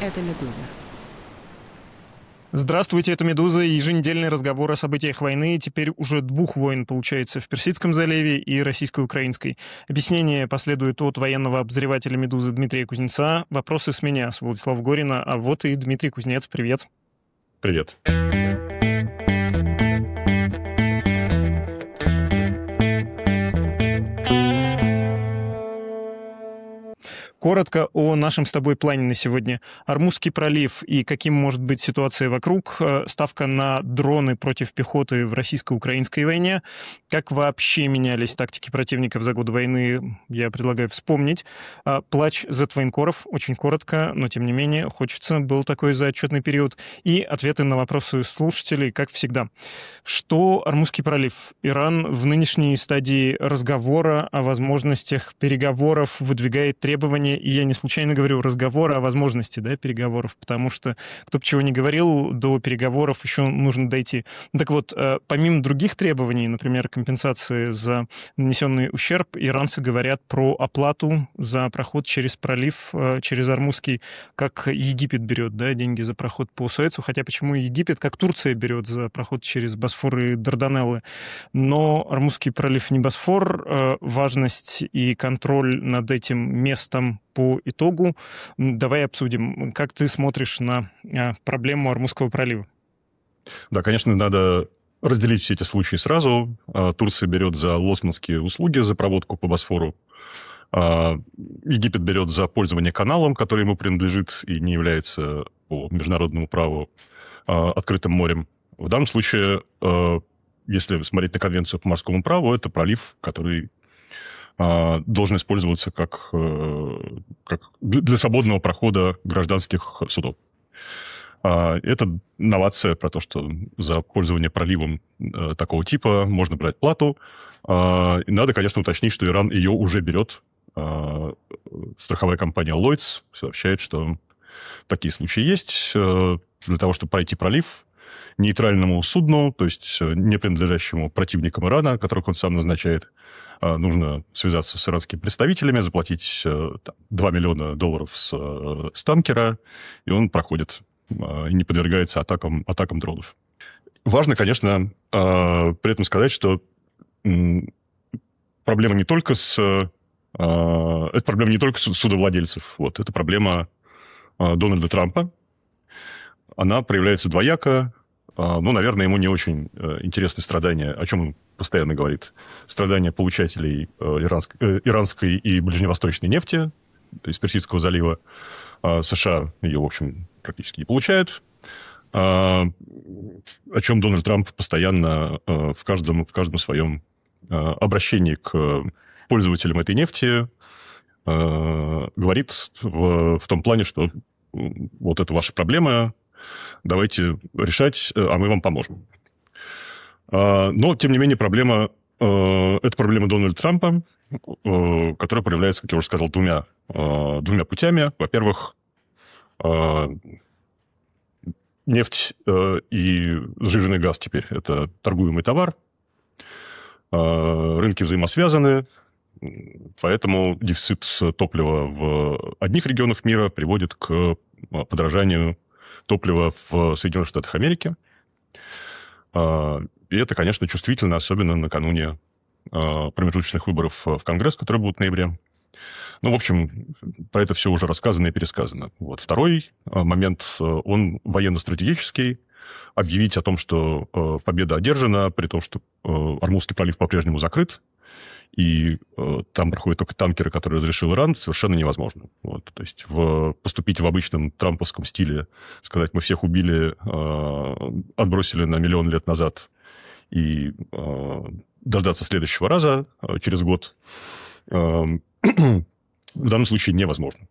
Это «Медуза». Здравствуйте, это «Медуза», еженедельный разговор о событиях войны, теперь уже двух войн, получается, в Персидском заливе и российско-украинской. Объяснение последует от военного обозревателя «Медузы» Дмитрия Кузнеца, вопросы с меня, с Владислава Горина, а вот и Дмитрий Кузнец, привет. Привет. Коротко о нашем с тобой плане на сегодня. Армузский пролив и каким может быть ситуация вокруг, ставка на дроны против пехоты в российско-украинской войне, как вообще менялись тактики противников за годы войны, я предлагаю вспомнить. Плач зет-военкоров, очень коротко, но тем не менее, хочется, был такой за отчетный период. И ответы на вопросы слушателей, как всегда. Что Армузский пролив? Иран в нынешней стадии разговора о возможностях переговоров выдвигает требования, и я не случайно говорю разговора о возможности, переговоров, потому что кто бы чего ни говорил, до переговоров еще нужно дойти. Так вот, помимо других требований, например, компенсации за нанесенный ущерб, иранцы говорят про оплату за проход через пролив, через Армузский, как Египет берет, деньги за проход по Суэцу, хотя почему Египет, как Турция берет за проход через Босфор и Дарданеллы. Но Армузский пролив не Босфор, важность и контроль над этим местом по итогу. Давай обсудим, как ты смотришь на проблему Армузского пролива. Да, конечно, надо разделить все эти случаи сразу. Турция берет за лоцманские услуги, за проводку по Босфору. Египет берет за пользование каналом, который ему принадлежит и не является по международному праву открытым морем. В данном случае, если смотреть на конвенцию по морскому праву, это пролив, который должен использоваться как для свободного прохода гражданских судов. Это новация про то, что за пользование проливом такого типа можно брать плату. И надо, конечно, уточнить, что Иран ее уже берет. Страховая компания Lloyds сообщает, что такие случаи есть. Для того, чтобы пройти пролив, нейтральному судну, то есть не принадлежащему противникам Ирана, которых он сам назначает, нужно связаться с иранскими представителями, заплатить $2 миллиона с танкера, и он проходит и не подвергается атакам дронов. Важно, конечно, при этом сказать, что проблема не только это проблема не только судовладельцев. Это проблема Дональда Трампа. Она проявляется двояко. Наверное, ему не очень интересны страдания, о чем он постоянно говорит. Страдания получателей иранской и ближневосточной нефти из Персидского залива. США ее, в общем, практически не получают. О чем Дональд Трамп постоянно в каждом своем обращении к пользователям этой нефти говорит в том плане, что вот это ваша проблема, давайте решать, а мы вам поможем. Но, тем не менее, это проблема Дональда Трампа, которая проявляется, как я уже сказал, двумя путями. Во-первых, нефть и сжиженный газ теперь – это торгуемый товар. Рынки взаимосвязаны, поэтому дефицит топлива в одних регионах мира приводит к подорожанию топлива в Соединенных Штатах Америки. И это, конечно, чувствительно, особенно накануне промежуточных выборов в Конгресс, которые будут в ноябре. В общем, про это все уже рассказано и пересказано. Второй момент, он военно-стратегический. Объявить о том, что победа одержана, при том, что Армузский пролив по-прежнему закрыт, и там проходят только танкеры, которые разрешил Иран, совершенно невозможно. То есть поступить в обычном трамповском стиле, сказать, мы всех убили, отбросили на миллион лет назад, и дождаться следующего раза через год, в данном случае невозможно.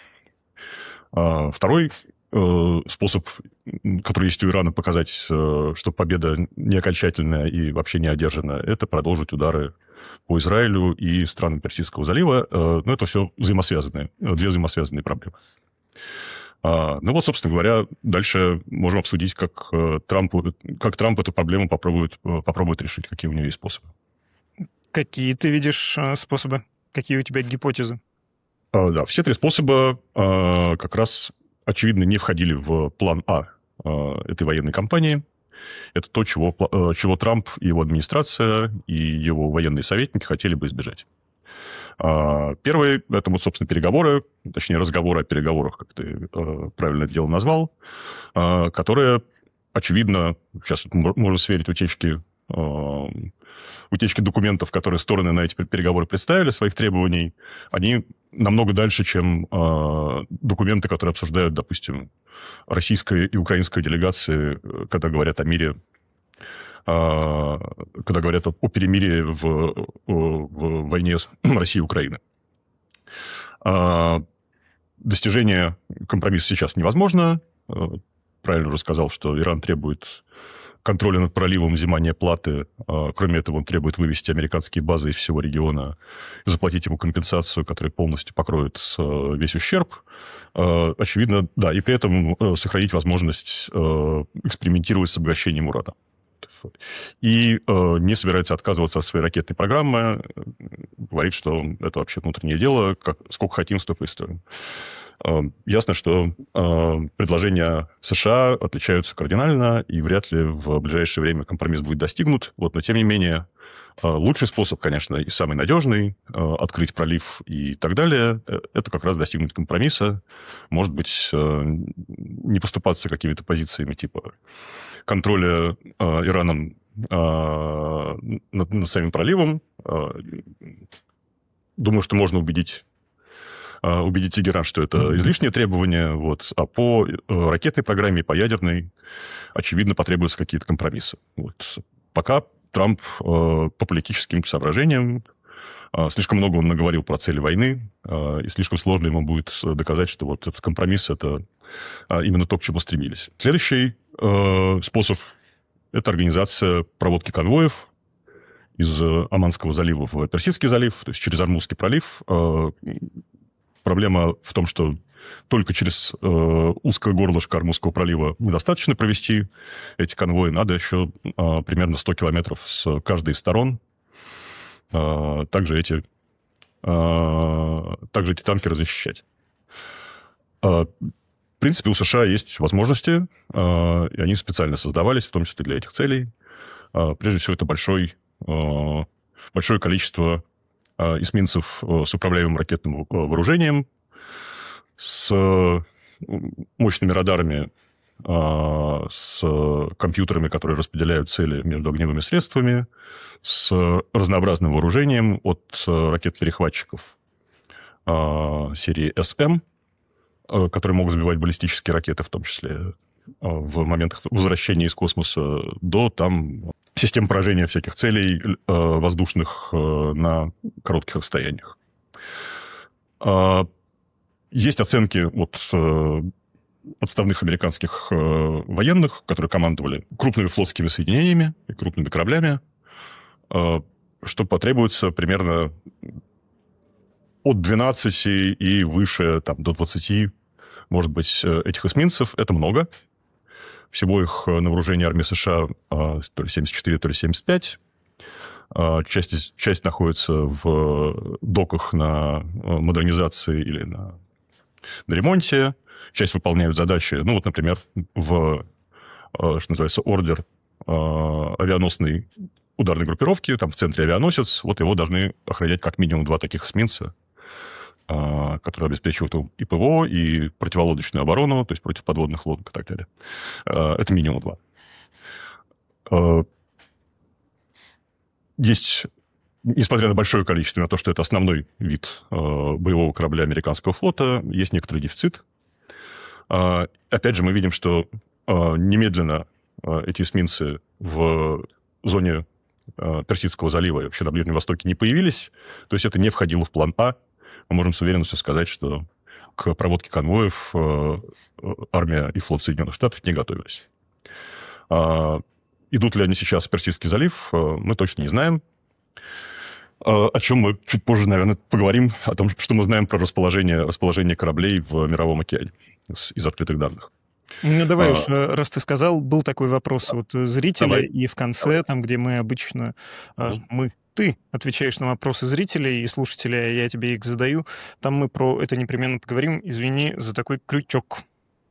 Второй способ, который есть у Ирана, показать, что победа не окончательная и вообще не одержана, это продолжить удары по Израилю и странам Персидского залива. Но это все две взаимосвязанные проблемы. Собственно говоря, дальше можем обсудить, как Трамп эту проблему попробует решить, какие у него есть способы. Какие ты видишь способы? Какие у тебя гипотезы? Да, все три способа как раз очевидно, не входили в план А этой военной кампании. Это то, чего Трамп и его администрация, и его военные советники хотели бы избежать. Первый – это, собственно, переговоры, точнее, разговоры о переговорах, как ты правильно это дело назвал, которые, очевидно, сейчас можно сверить утечки документов, которые стороны на эти переговоры представили, своих требований, они намного дальше, чем документы, которые обсуждают, допустим, российская и украинская делегации, когда говорят о мире, когда говорят о перемирии в войне России и Украины. Достижение компромисса сейчас невозможно. Правильно уже сказал, что Иран требует контроля над проливом, взимания платы. Кроме этого, он требует вывести американские базы из всего региона и заплатить ему компенсацию, которая полностью покроет весь ущерб. Очевидно, да, и при этом сохранить возможность экспериментировать с обогащением урана. И не собирается отказываться от своей ракетной программы. Говорит, что это вообще внутреннее дело. Сколько хотим, столько и строим. Ясно, что предложения США отличаются кардинально, и вряд ли в ближайшее время компромисс будет достигнут. Но, тем не менее, лучший способ, конечно, и самый надежный, открыть пролив и так далее, это как раз достигнуть компромисса. Может быть, не поступаться какими-то позициями типа контроля Ираном над самим проливом. Думаю, что можно убедить Тегеран, что это излишнее требование, а по ракетной программе и по ядерной, очевидно, потребуются какие-то компромиссы. Пока Трамп по политическим соображениям, слишком много он наговорил про цели войны, и слишком сложно ему будет доказать, что этот компромисс – это именно то, к чему стремились. Следующий способ – это организация проводки конвоев из Оманского залива в Персидский залив, то есть через Ормузский пролив. Проблема в том, что только через узкое горлышко Ормузского пролива недостаточно провести эти конвои. Надо еще примерно 100 километров с каждой из сторон. Также эти танкеры защищать. В принципе, у США есть возможности, и они специально создавались, в том числе для этих целей. Прежде всего, это большое количество эсминцев с управляемым ракетным вооружением, с мощными радарами, с компьютерами, которые распределяют цели между огневыми средствами, с разнообразным вооружением от ракет-перехватчиков серии СМ, которые могут сбивать баллистические ракеты, в том числе в моментах возвращения из космоса, до систем поражения всяких целей воздушных на коротких расстояниях. Есть оценки от отставных американских военных, которые командовали крупными флотскими соединениями и крупными кораблями, что потребуется примерно от 12 и выше, до 20, может быть, этих эсминцев. Это много. Всего их на вооружении армии США то ли 74, то ли 75. Часть находится в доках на модернизации или на ремонте. Часть выполняют задачи, например, что называется, ордер авианосной ударной группировки. Там в центре авианосец. Его должны охранять как минимум 2 таких эсминца, которые обеспечивают и ПВО, и противолодочную оборону, то есть против подводных лодок и так далее. Это минимум 2. Есть, несмотря на большое количество, на то, что это основной вид боевого корабля американского флота, есть некоторый дефицит. Опять же, мы видим, что немедленно эти эсминцы в зоне Персидского залива и вообще на Ближнем Востоке не появились. То есть это не входило в план А. Мы можем с уверенностью сказать, что к проводке конвоев армия и флот Соединенных Штатов не готовились. Идут ли они сейчас в Персидский залив, мы точно не знаем. О чем мы чуть позже, наверное, поговорим, о том, что мы знаем про расположение кораблей в Мировом океане из открытых данных. Давай уж, раз ты сказал, был такой вопрос от зрителя, и в конце, там, где мы обычно... Ты отвечаешь на вопросы зрителей и слушателей, а я тебе их задаю. Там мы про это непременно поговорим. Извини за такой крючок.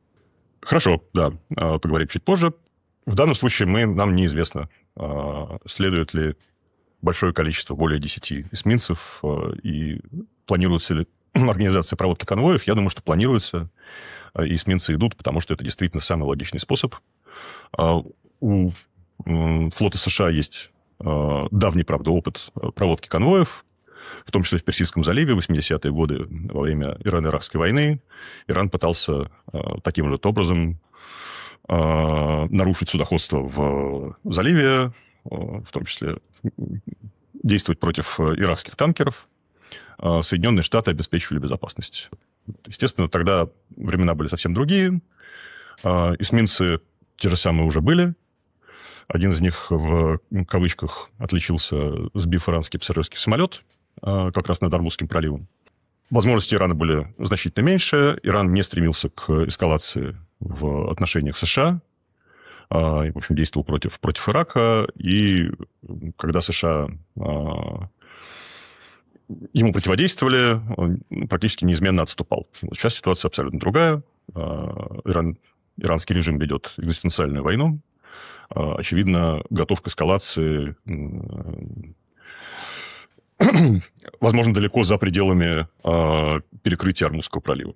Хорошо, да, поговорим чуть позже. В данном случае нам неизвестно, следует ли большое количество, более 10 эсминцев, и планируется ли организация проводки конвоев. Я думаю, что планируется, и эсминцы идут, потому что это действительно самый логичный способ. У флота США есть давний, правда, опыт проводки конвоев, в том числе в Персидском заливе в 80-е годы во время Ирано-Иракской войны. Иран пытался таким же образом нарушить судоходство в заливе, в том числе действовать против иракских танкеров. Соединенные Штаты обеспечивали безопасность. Естественно, тогда времена были совсем другие. Эсминцы те же самые уже были. Один из них, в кавычках, отличился, сбив иранский пассажирский самолет как раз над Ормузским проливом. Возможности Ирана были значительно меньше. Иран не стремился к эскалации в отношениях США. И, в общем, действовал против Ирака. И когда США ему противодействовали, он практически неизменно отступал. Сейчас ситуация абсолютно другая. Иранский режим ведет экзистенциальную войну. Очевидно, готов к эскалации, возможно, далеко за пределами перекрытия Ормузского пролива.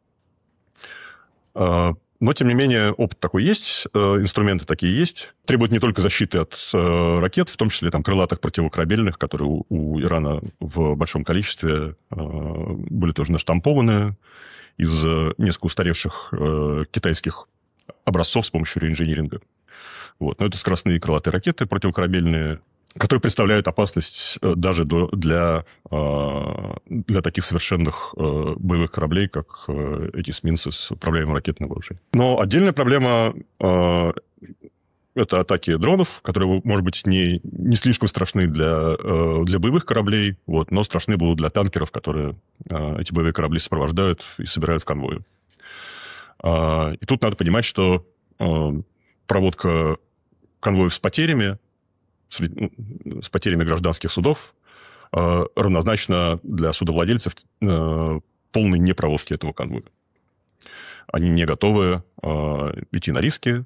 Но, тем не менее, опыт такой есть, инструменты такие есть. Требуют не только защиты от ракет, в том числе там, крылатых противокорабельных, которые у Ирана в большом количестве были тоже наштампованы из несколько устаревших китайских образцов с помощью реинжиниринга. Вот. Но это скоростные крылатые ракеты противокорабельные, которые представляют опасность даже для таких совершенных боевых кораблей, как эти эсминцы с управляемым ракетным вооружением. Но отдельная проблема это атаки дронов, которые, может быть, не слишком страшны для боевых кораблей, вот, но страшны будут для танкеров, которые эти боевые корабли сопровождают и собирают в конвою. И тут надо понимать, что проводка конвоев с потерями гражданских судов равнозначно для судовладельцев полной непроводки этого конвоя. Они не готовы идти на риски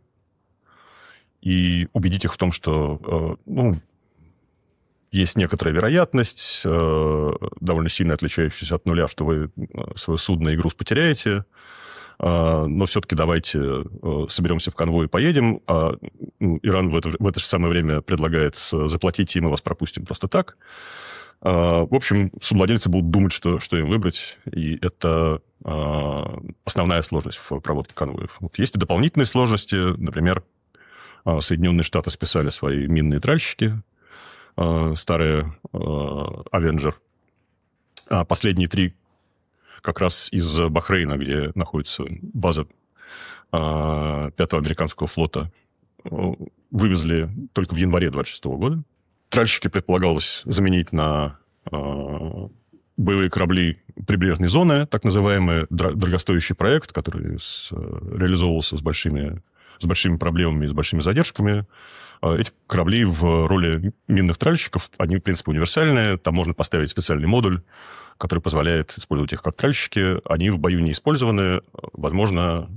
и убедить их в том, что есть некоторая вероятность, довольно сильно отличающаяся от нуля, что вы свое судно и груз потеряете, но все-таки давайте соберемся в конвой и поедем. А Иран в это же самое время предлагает заплатить, и мы вас пропустим просто так. В общем, судовладельцы будут думать, что им выбрать, и это основная сложность в проводке конвоев. Вот есть и дополнительные сложности. Например, Соединенные Штаты списали свои минные тральщики, старые Avenger. А последние 3 как раз из Бахрейна, где находится база 5-го американского флота, вывезли только в январе 26 года. Тральщики предполагалось заменить на боевые корабли прибрежной зоны, так называемый дорогостоящий проект, который реализовывался с большими проблемами и с большими задержками. Эти корабли в роли минных тральщиков, они, в принципе, универсальные. Там можно поставить специальный модуль, который позволяет использовать их как тральщики. Они в бою не использованы. Возможно,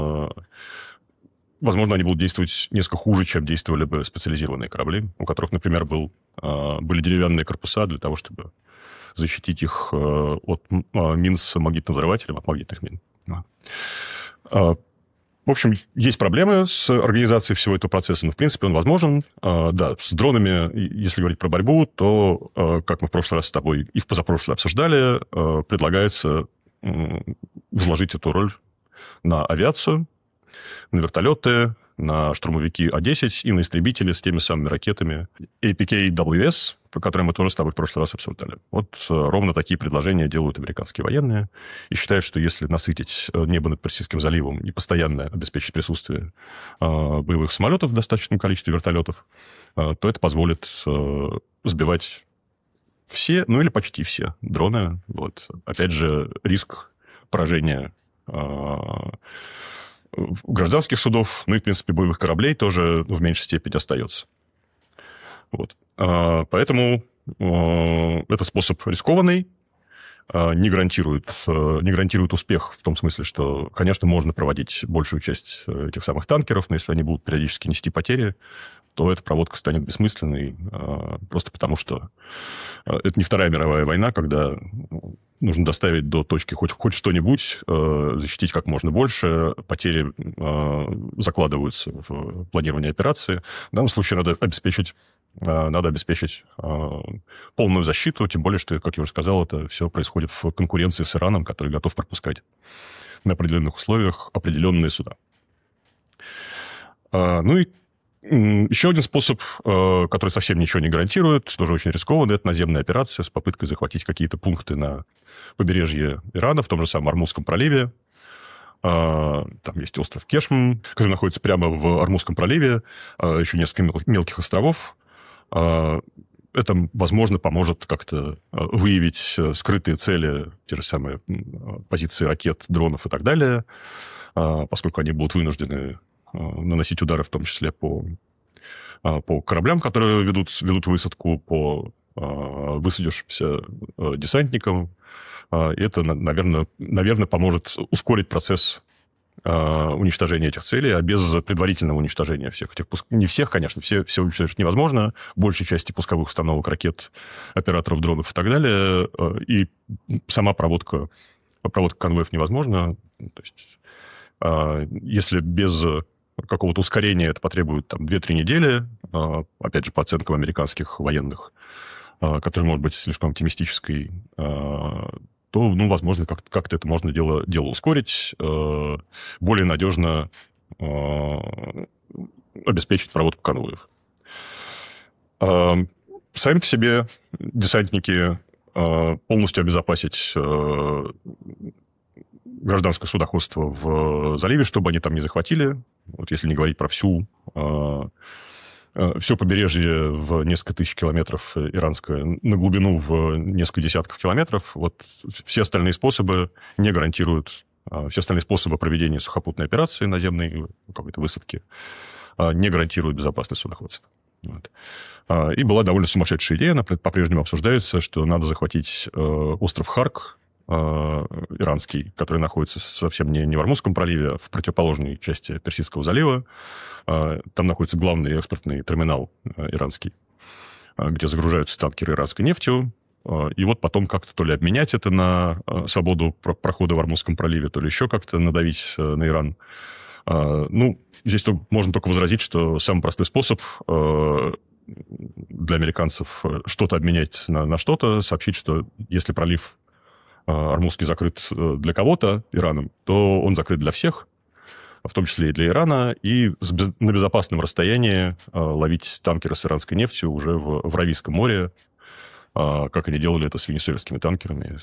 они будут действовать несколько хуже, чем действовали бы специализированные корабли, у которых, например, были деревянные корпуса для того, чтобы защитить их от мин с магнитным взрывателем, от магнитных мин. В общем, есть проблемы с организацией всего этого процесса, но, в принципе, он возможен. Да, с дронами, если говорить про борьбу, то, как мы в прошлый раз с тобой и в позапрошлый обсуждали, предлагается возложить эту роль на авиацию, на вертолеты, на штурмовики А-10 и на истребители с теми самыми ракетами APK-WS, про которые мы тоже с тобой в прошлый раз обсуждали. Вот ровно такие предложения делают американские военные и считают, что если насытить небо над Персидским заливом и постоянно обеспечить присутствие боевых самолетов в достаточном количестве вертолетов, то это позволит сбивать все, или почти все дроны. Вот. Опять же, риск поражения гражданских судов, и, в принципе, боевых кораблей тоже в меньшей степени остается. Вот. Поэтому это способ рискованный, не гарантирует успех в том смысле, что, конечно, можно проводить большую часть этих самых танкеров, но если они будут периодически нести потери, то эта проводка станет бессмысленной, просто потому что это не Вторая мировая война, когда нужно доставить до точки хоть что-нибудь, защитить как можно больше, потери закладываются в планирование операции. В данном случае надо обеспечить полную защиту, тем более, что, как я уже сказал, это все происходит в конкуренции с Ираном, который готов пропускать на определенных условиях определенные суда. Ну и еще один способ, который совсем ничего не гарантирует, тоже очень рискованный, это наземная операция с попыткой захватить какие-то пункты на побережье Ирана, в том же самом Ормузском проливе. Там есть остров Кешм, который находится прямо в Ормузском проливе, еще несколько мелких островов. Это, возможно, поможет как-то выявить скрытые цели, те же самые позиции ракет, дронов и так далее, поскольку они будут вынуждены наносить удары, в том числе по кораблям, которые ведут высадку, по высадившимся десантникам. И это, наверное, поможет ускорить процесс уничтожения этих целей, а без предварительного уничтожения всех этих не всех, конечно, все уничтожить невозможно, большей части пусковых установок ракет, операторов дронов и так далее, и сама проводка конвоев невозможна. То есть, если без какого-то ускорения это потребует там 2-3 недели, опять же, по оценкам американских военных, которая может быть слишком оптимистической, то, возможно, как-то это можно дело ускорить, более надежно обеспечить проводку конвоев. Сами по себе десантники полностью обезопасить гражданское судоходство в заливе, чтобы они там не захватили, вот если не говорить про все побережье в несколько тысяч километров иранское, на глубину в несколько десятков километров, вот все остальные способы не гарантируют, все остальные способы проведения сухопутной операции наземной, какой-то высадки, не гарантируют безопасность судоходства. Вот. И была довольно сумасшедшая идея, она по-прежнему обсуждается, что надо захватить остров Харк, иранский, который находится совсем не в Ормузском проливе, а в противоположной части Персидского залива. Там находится главный экспортный терминал иранский, где загружаются танкеры иранской нефтью. И вот потом как-то то ли обменять это на свободу прохода в Ормузском проливе, то ли еще как-то надавить на Иран. Здесь можно только возразить, что самый простой способ для американцев что-то обменять на что-то, сообщить, что если пролив Ормузский закрыт для кого-то Ираном, то он закрыт для всех, в том числе и для Ирана, и на безопасном расстоянии ловить танкеры с иранской нефтью уже в Аравийском море, как они делали это с венесуэльскими танкерами.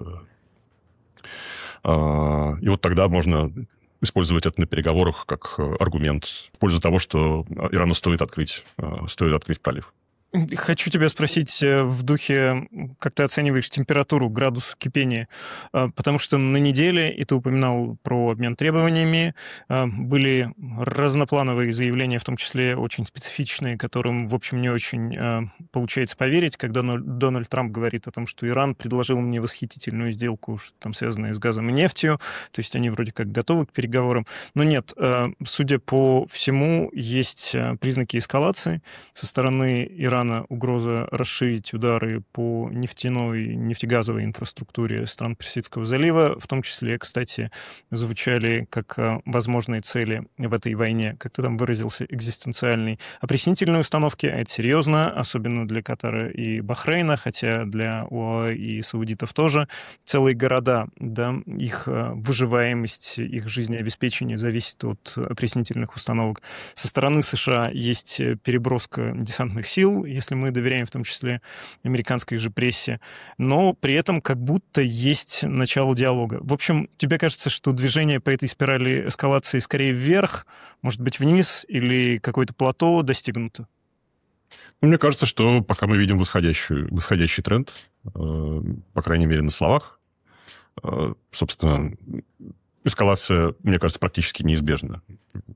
И вот тогда можно использовать это на переговорах как аргумент в пользу того, что Ирану стоит открыть пролив. Хочу тебя спросить в духе, как ты оцениваешь температуру, градус кипения, потому что на неделе, и ты упоминал про обмен требованиями, были разноплановые заявления, в том числе очень специфичные, которым, в общем, не очень получается поверить, когда Дональд Трамп говорит о том, что Иран предложил мне восхитительную сделку, там, связанную с газом и нефтью, то есть они вроде как готовы к переговорам, но нет, судя по всему, есть признаки эскалации со стороны Ирана, угроза расширить удары по нефтегазовой инфраструктуре стран Персидского залива, в том числе, кстати, звучали как возможные цели в этой войне, как ты там выразился, экзистенциальные опреснительные установки, а это серьезно, особенно для Катара и Бахрейна, хотя для ОАЭ и саудитов тоже. Целые города, да, их выживаемость, их жизнеобеспечение зависит от опреснительных установок. Со стороны США есть переброска десантных сил, если мы доверяем в том числе американской же прессе, но при этом как будто есть начало диалога. В общем, тебе кажется, что движение по этой спирали эскалации скорее вверх, может быть, вниз, или какое-то плато достигнуто? Мне кажется, что пока мы видим восходящий тренд, по крайней мере, на словах. Собственно, эскалация, мне кажется, практически неизбежна.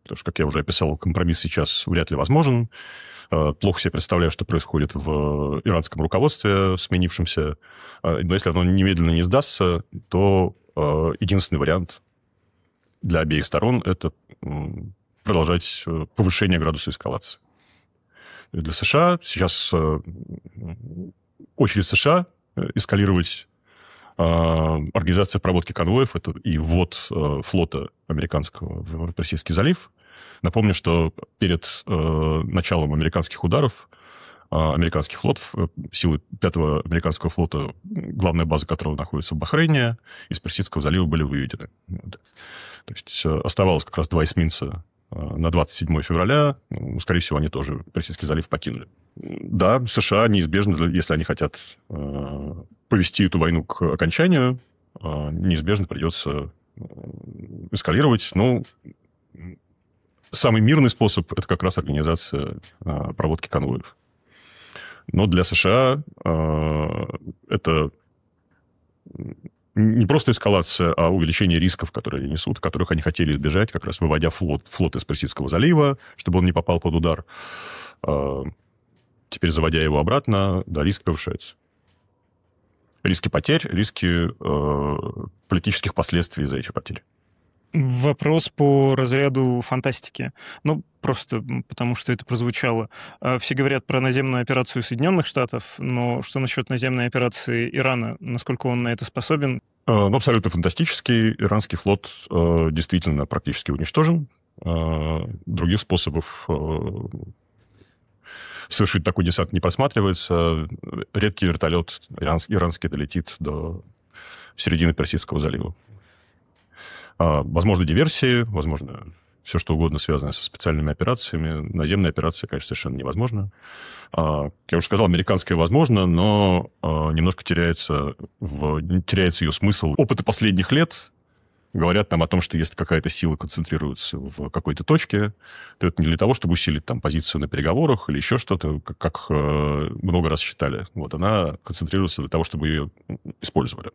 потому что, как я уже описал, компромисс сейчас вряд ли возможен. Плохо себе представляю, что происходит в иранском руководстве, сменившемся. Но если оно немедленно не сдастся, то единственный вариант для обеих сторон – это продолжать повышение градуса эскалации. Для США сейчас очередь США эскалировать организация проводки конвоев, это и ввод флота американского в Персидский залив. Напомню, что перед началом американских ударов американский флот, силы 5-го американского флота, главная база которого находится в Бахрейне, из Персидского залива были выведены. То есть оставалось как раз 2 эсминца на 27 февраля. Скорее всего, они тоже Персидский залив покинули. Да, США неизбежно, если они хотят повести эту войну к окончанию, неизбежно придется эскалировать. Ну, самый мирный способ – это как раз организация проводки конвоев. Но для США это не просто эскалация, а увеличение рисков, которые они несут, которых они хотели избежать, как раз выводя флот из Персидского залива, чтобы он не попал под удар. Теперь, заводя его обратно, да, риски повышаются. Риски потерь, риски политических последствий из-за этих потерь. Вопрос по разряду фантастики. Ну, просто потому что это прозвучало. Все говорят про наземную операцию Соединенных Штатов, но что насчет наземной операции Ирана? Насколько он на это способен? Ну, абсолютно фантастический. Иранский флот действительно практически уничтожен. Других способов совершить такой десант не просматривается. Редкий вертолет иранский долетит до середины Персидского залива. Возможно, диверсии, возможно, все что угодно, связанное со специальными операциями. Наземная операция, конечно, совершенно невозможна. Как я уже сказал, американская возможно, но немножко теряется ее смысл. Опыты последних лет говорят нам о том, что если какая-то сила концентрируется в какой-то точке, то это не для того, чтобы усилить там позицию на переговорах или еще что-то, как много раз считали. Вот, она концентрируется для того, чтобы ее использовали.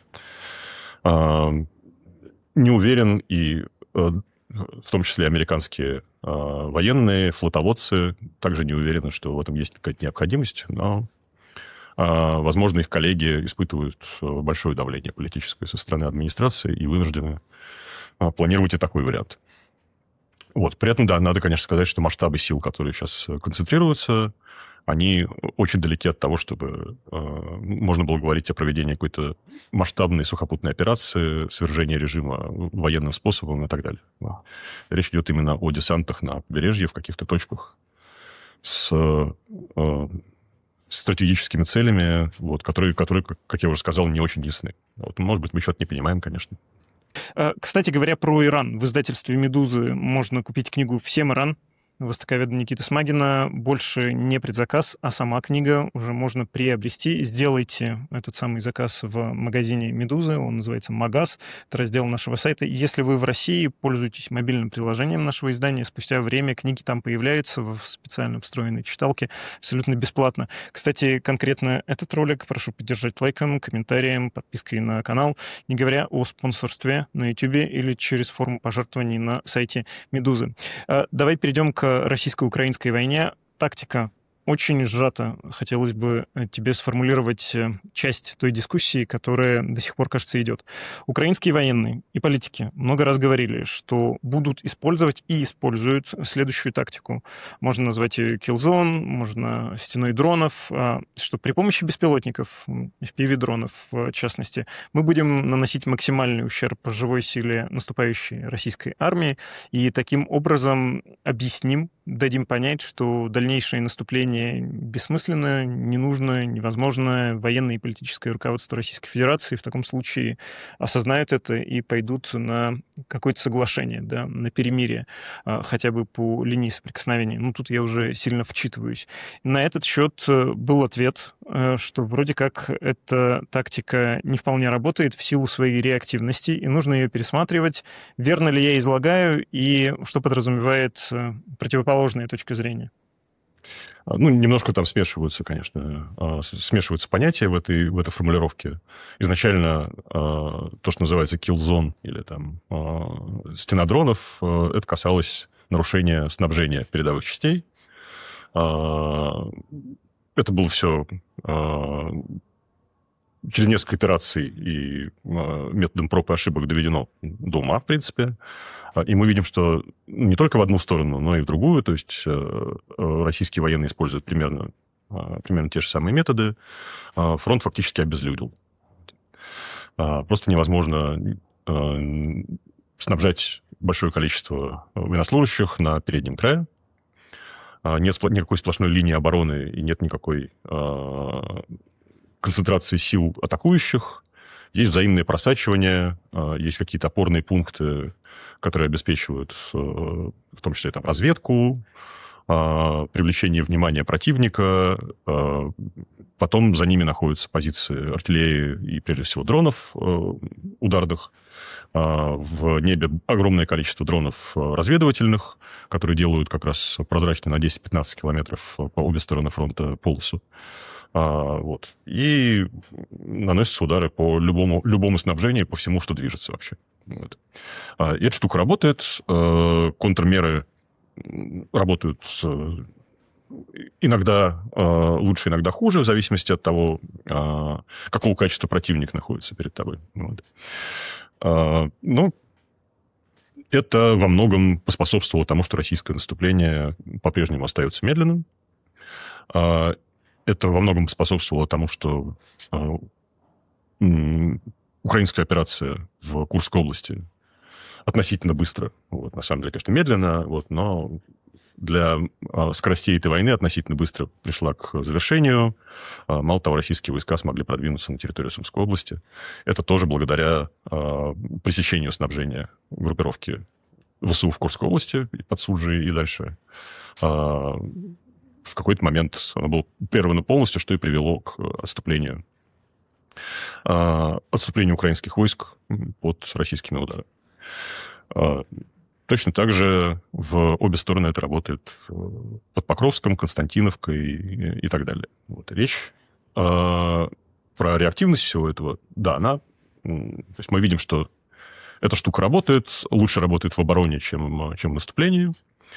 Не уверен, и в том числе американские военные, флотоводцы также не уверены, что в этом есть какая-то необходимость, но, возможно, их коллеги испытывают большое давление политическое со стороны администрации и вынуждены планировать и такой вариант. Вот. При этом, да, надо, конечно, сказать, что масштабы сил, которые сейчас концентрируются, они очень далеки от того, чтобы можно было говорить о проведении какой-то масштабной сухопутной операции, свержения режима военным способом и так далее. Речь идет именно о десантах на побережье в каких-то точках с стратегическими целями, вот, которые, как я уже сказал, не очень ясны. Вот, может быть, мы что-то не понимаем, конечно. Кстати говоря, про Иран. В издательстве «Медузы» можно купить книгу «Всем Иран» востоковеда Никиты Смагина. Больше не предзаказ, а сама книга уже можно приобрести. Сделайте этот самый заказ в магазине «Медузы». Он называется «Магаз». Это раздел нашего сайта. Если вы в России, пользуетесь мобильным приложением нашего издания. Спустя время книги там появляются в специально встроенной читалке абсолютно бесплатно. Кстати, конкретно этот ролик прошу поддержать лайком, комментарием, подпиской на канал, не говоря о спонсорстве на YouTube или через форму пожертвований на сайте «Медузы». Давай перейдем к российско-украинской войне. Тактика очень сжато. Хотелось бы тебе сформулировать часть той дискуссии, которая до сих пор, кажется, идет. Украинские военные и политики много раз говорили, что будут использовать и используют следующую тактику. Можно назвать ее killzone, можно стеной дронов, что при помощи беспилотников, FPV-дронов в частности, мы будем наносить максимальный ущерб по живой силе наступающей российской армии и таким образом объясним, дадим понять, что дальнейшее наступление бессмысленно, не нужно, невозможно. Военное и политическое руководство Российской Федерации в таком случае осознают это и пойдут на какое-то соглашение, да, на перемирие, хотя бы по линии соприкосновения. Ну, тут я уже сильно вчитываюсь. На этот счет был ответ, что вроде как эта тактика не вполне работает в силу своей реактивности, и нужно ее пересматривать. Верно ли я излагаю, и что подразумевает противоположная точка зрения? Ну, немножко там смешиваются, конечно, понятия в этой формулировке. Изначально то, что называется kill zone или там стена дронов, это касалось нарушение снабжения передовых частей. Это было все через несколько итераций и методом проб и ошибок доведено до ума, в принципе. И мы видим, что не только в одну сторону, но и в другую. То есть российские военные используют примерно те же самые методы. Фронт фактически обезлюдил. Просто невозможно снабжать большое количество военнослужащих на переднем крае. Нет никакой сплошной линии обороны и нет никакой концентрации сил атакующих. Есть взаимное просачивание, есть какие-то опорные пункты, которые обеспечивают в том числе там, разведку, привлечение внимания противника. Потом за ними находятся позиции артиллерии и, прежде всего, дронов ударных. В небе огромное количество дронов разведывательных, которые делают как раз прозрачно на 10-15 километров по обе стороны фронта полосу. Вот. И наносятся удары по любому снабжению, по всему, что движется вообще. Вот. И эта штука работает. Контрмеры работают иногда лучше, иногда хуже, в зависимости от того, какого качества противник находится перед тобой. Вот. Но это во многом поспособствовало тому, что российское наступление по-прежнему остается медленным. Это во многом способствовало тому, что украинская операция в Курской области относительно быстро, вот, на самом деле, конечно, медленно, вот, но для скоростей этой войны относительно быстро пришла к завершению. Мало того, российские войска смогли продвинуться на территорию Сумской области. Это тоже благодаря пресечению снабжения группировки ВСУ в Курской области, под Суджей и дальше. В какой-то момент оно было прервано полностью, что и привело к отступлению украинских войск под российскими ударами. Точно так же в обе стороны это работает под Покровском, Константиновкой и так далее. Вот. Речь про реактивность всего этого, да, то есть мы видим, что эта штука работает, лучше работает в обороне, чем в наступлении.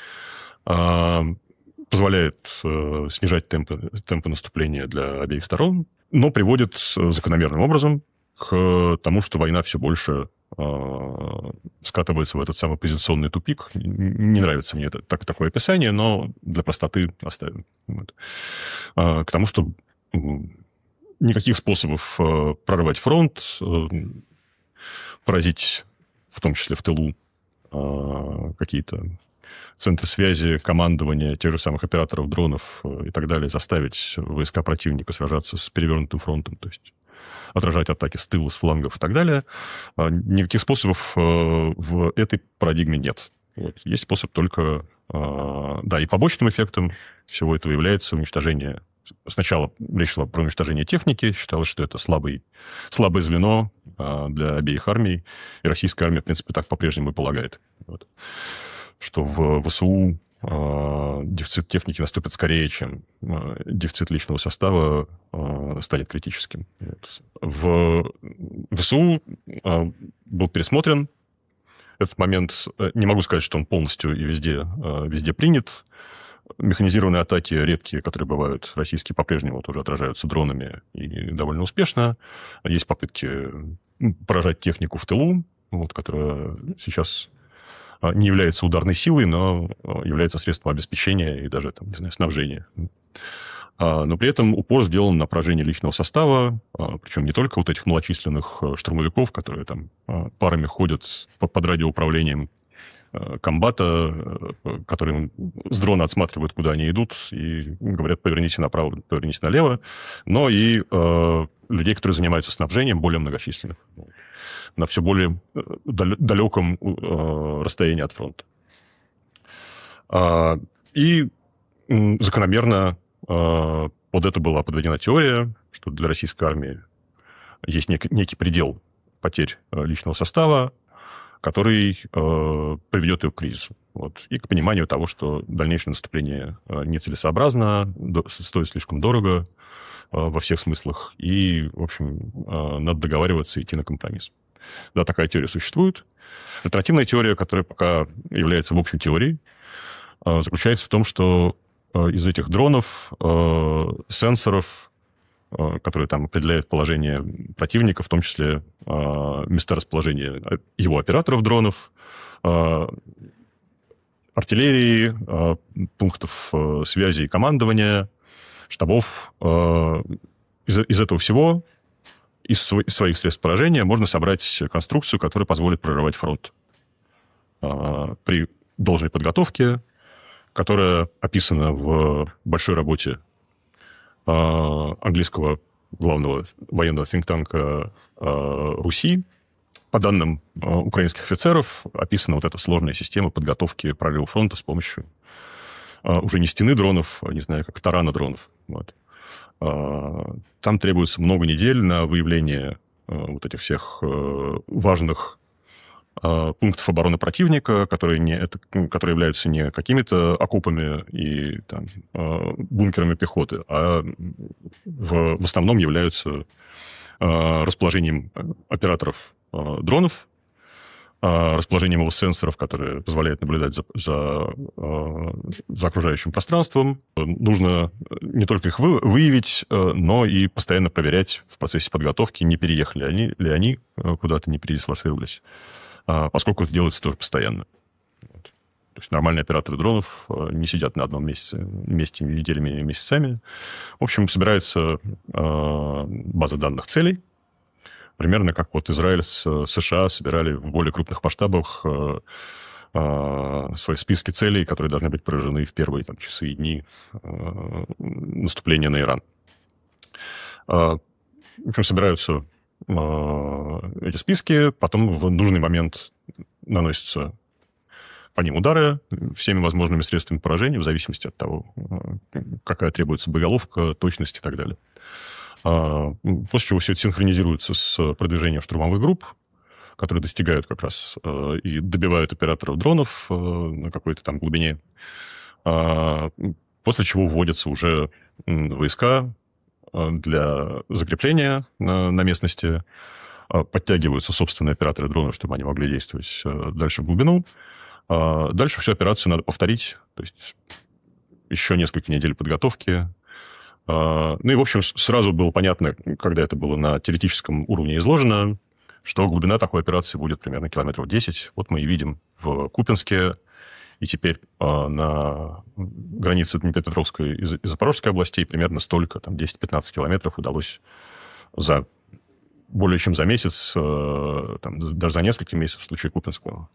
Позволяет снижать темпы наступления для обеих сторон, но приводит закономерным образом к тому, что война все больше скатывается в этот самый позиционный тупик. Не нравится мне такое описание, но для простоты оставим. Вот. К тому, что никаких способов прорвать фронт, поразить, в том числе в тылу, какие-то центры связи, командования тех же самых операторов дронов и так далее, заставить войска противника сражаться с перевернутым фронтом, то есть отражать атаки с тыла, с флангов и так далее. Никаких способов в этой парадигме нет. Вот. Есть способ только... Да, и побочным эффектом всего этого является уничтожение. Сначала речь шла про уничтожение техники, считалось, что это слабое звено для обеих армий, и российская армия, в принципе, так по-прежнему и полагает. Вот. Что в ВСУ дефицит техники наступит скорее, чем дефицит личного состава станет критическим. В ВСУ был пересмотрен этот момент. Не могу сказать, что он полностью и везде принят. Механизированные атаки редкие, которые бывают, российские по-прежнему тоже отражаются дронами и довольно успешно. Есть попытки поражать технику в тылу, вот, которая сейчас не является ударной силой, но является средством обеспечения и даже там, не знаю, снабжения. Но при этом упор сделан на поражение личного состава, причем не только вот этих малочисленных штурмовиков, которые там парами ходят под радиоуправлением комбата, которые с дрона отсматривают, куда они идут, и говорят, поверните направо, поверните налево, но и людей, которые занимаются снабжением, более многочисленных, на все более далеком расстоянии от фронта. И закономерно под это была подведена теория, что для российской армии есть некий предел потерь личного состава, который приведет ее к кризису. Вот. И к пониманию того, что дальнейшее наступление нецелесообразно, стоит слишком дорого во всех смыслах, и, в общем, надо договариваться и идти на компромисс. Да, такая теория существует. Альтернативная теория, которая пока является, в общем, теорией, заключается в том, что из этих дронов, сенсоров, которые там определяют положение противника, в том числе места расположения его операторов дронов, артиллерии, пунктов связи и командования, штабов. Из этого всего, из своих средств поражения, можно собрать конструкцию, которая позволит прорывать фронт. При должной подготовке, которая описана в большой работе английского главного военного think-танка Руси. По данным украинских офицеров, описана вот эта сложная система подготовки прорыва фронта с помощью уже не стены дронов, не знаю, как тарана дронов. Вот. Там требуется много недель на выявление вот этих всех важных пунктов обороны противника, которые являются не какими-то окопами и там, бункерами пехоты, а в основном являются расположением операторов дронов, расположением его сенсоров, которые позволяют наблюдать за окружающим пространством. Нужно не только их выявить, но и постоянно проверять в процессе подготовки, не переехали ли они куда-то, не передислоцировались, поскольку это делается тоже постоянно. Вот. То есть нормальные операторы дронов не сидят на одном месте неделями и месяцами. В общем, собирается база данных целей, примерно как вот Израиль с США собирали в более крупных масштабах свои списки целей, которые должны быть поражены в первые там, часы и дни наступления на Иран. В общем, собираются эти списки, потом в нужный момент наносятся по ним удары всеми возможными средствами поражения, в зависимости от того, какая требуется боеголовка, точность и так далее. После чего все это синхронизируется с продвижением штурмовых групп, которые достигают как раз и добивают операторов дронов на какой-то там глубине, после чего вводятся уже войска для закрепления на местности, подтягиваются собственные операторы дронов, чтобы они могли действовать дальше в глубину. Дальше всю операцию надо повторить, то есть еще несколько недель подготовки. Ну и, в общем, сразу было понятно, когда это было на теоретическом уровне изложено, что глубина такой операции будет примерно километров 10. Вот мы и видим в Купянске, и теперь на границе Днепропетровской и Запорожской областей примерно столько, там 10-15 километров удалось более чем за месяц, там, даже за несколько месяцев в случае Купянского,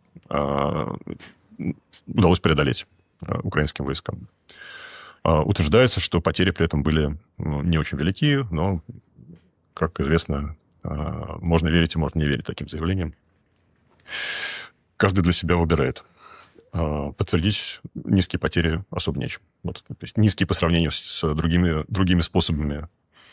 удалось преодолеть украинским войскам. Утверждается, что потери при этом были не очень велики, но, как известно, можно верить и можно не верить таким заявлениям. Каждый для себя выбирает. Подтвердить низкие потери особо нечем. Вот, то есть низкие по сравнению с другими способами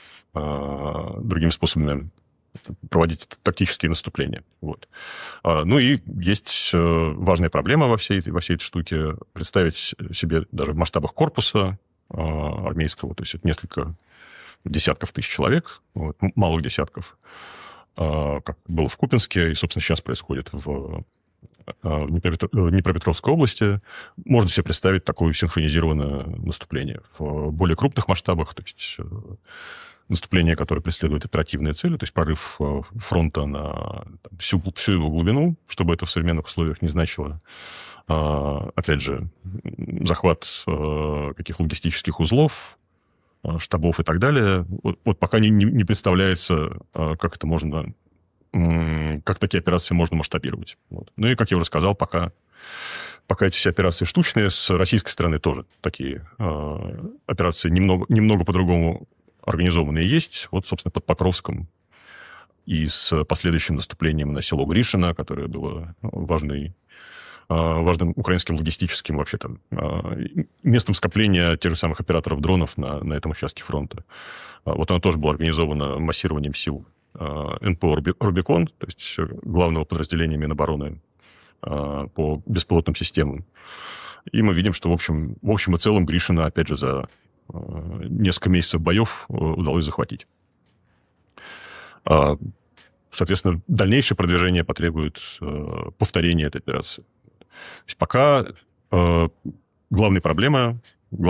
проводить тактические наступления. Вот. Ну и есть важная проблема во всей этой штуке. Представить себе даже в масштабах корпуса армейского, то есть это несколько десятков тысяч человек, вот, малых десятков, как было в Купянске, и, собственно, сейчас происходит в Днепропетровской области. Можно себе представить такое синхронизированное наступление в более крупных масштабах, то есть наступление, которое преследует оперативные цели, то есть прорыв фронта на всю его глубину, чтобы это в современных условиях не значило, опять же, захват каких логистических узлов, штабов и так далее. Вот пока не представляется, как такие операции можно масштабировать. Вот. Ну и, как я уже сказал, пока эти все операции штучные, с российской стороны тоже такие операции немного по-другому организованные есть. Вот, собственно, под Покровском и с последующим наступлением на село Гришино, которое было важным украинским логистическим вообще там местом скопления тех же самых операторов дронов на этом участке фронта. Вот оно тоже было организовано массированием сил НПО «Рубикон», то есть главного подразделения Минобороны по беспилотным системам. И мы видим, что в общем и целом Гришино, опять же, за несколько месяцев боев удалось захватить. Соответственно, дальнейшее продвижение потребует повторения этой операции. То есть пока главную проблему,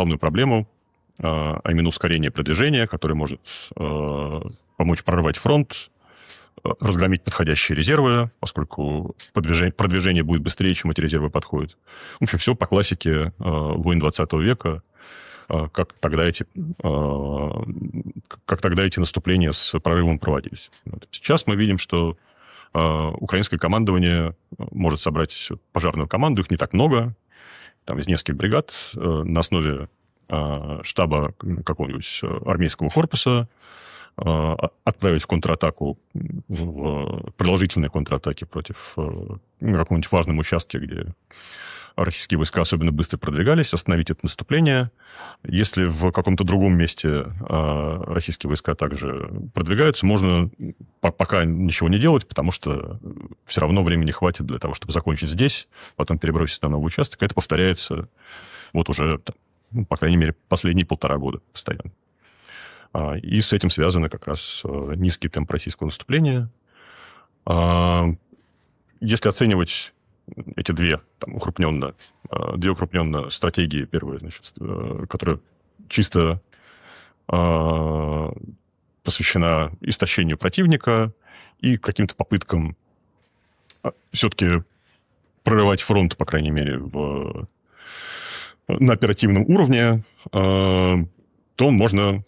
а именно ускорение продвижения, которое может помочь прорвать фронт, разгромить подходящие резервы, поскольку продвижение будет быстрее, чем эти резервы подходят. В общем, все по классике войн 20 века, как тогда эти наступления с прорывом проводились. Сейчас мы видим, что украинское командование может собрать пожарную команду, их не так много, там из нескольких бригад, на основе штаба какого-нибудь армейского корпуса, отправить в контратаку, в продолжительные контратаки против каком-нибудь важном участке, где российские войска особенно быстро продвигались, остановить это наступление. Если в каком-то другом месте российские войска также продвигаются, можно пока ничего не делать, потому что все равно времени хватит для того, чтобы закончить здесь, потом перебросить на новый участок. Это повторяется вот уже, по крайней мере, последние 1,5 года постоянно. И с этим связаны как раз низкий темп российского наступления. Если оценивать эти две укрупненно стратегии, первая, значит, которая чисто посвящена истощению противника и каким-то попыткам все-таки прорывать фронт, по крайней мере, на оперативном уровне, то можно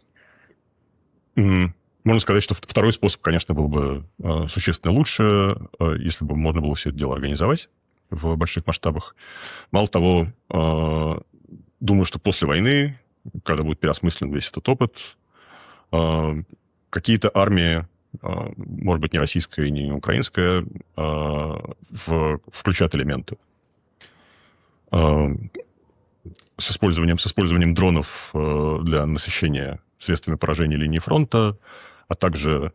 сказать, что второй способ, конечно, был бы существенно лучше, если бы можно было все это дело организовать в больших масштабах. Мало того, думаю, что после войны, когда будет переосмыслен весь этот опыт, какие-то армии, может быть, не российская и не украинская, включают элементы с использованием дронов для насыщения средствами поражения линии фронта, а также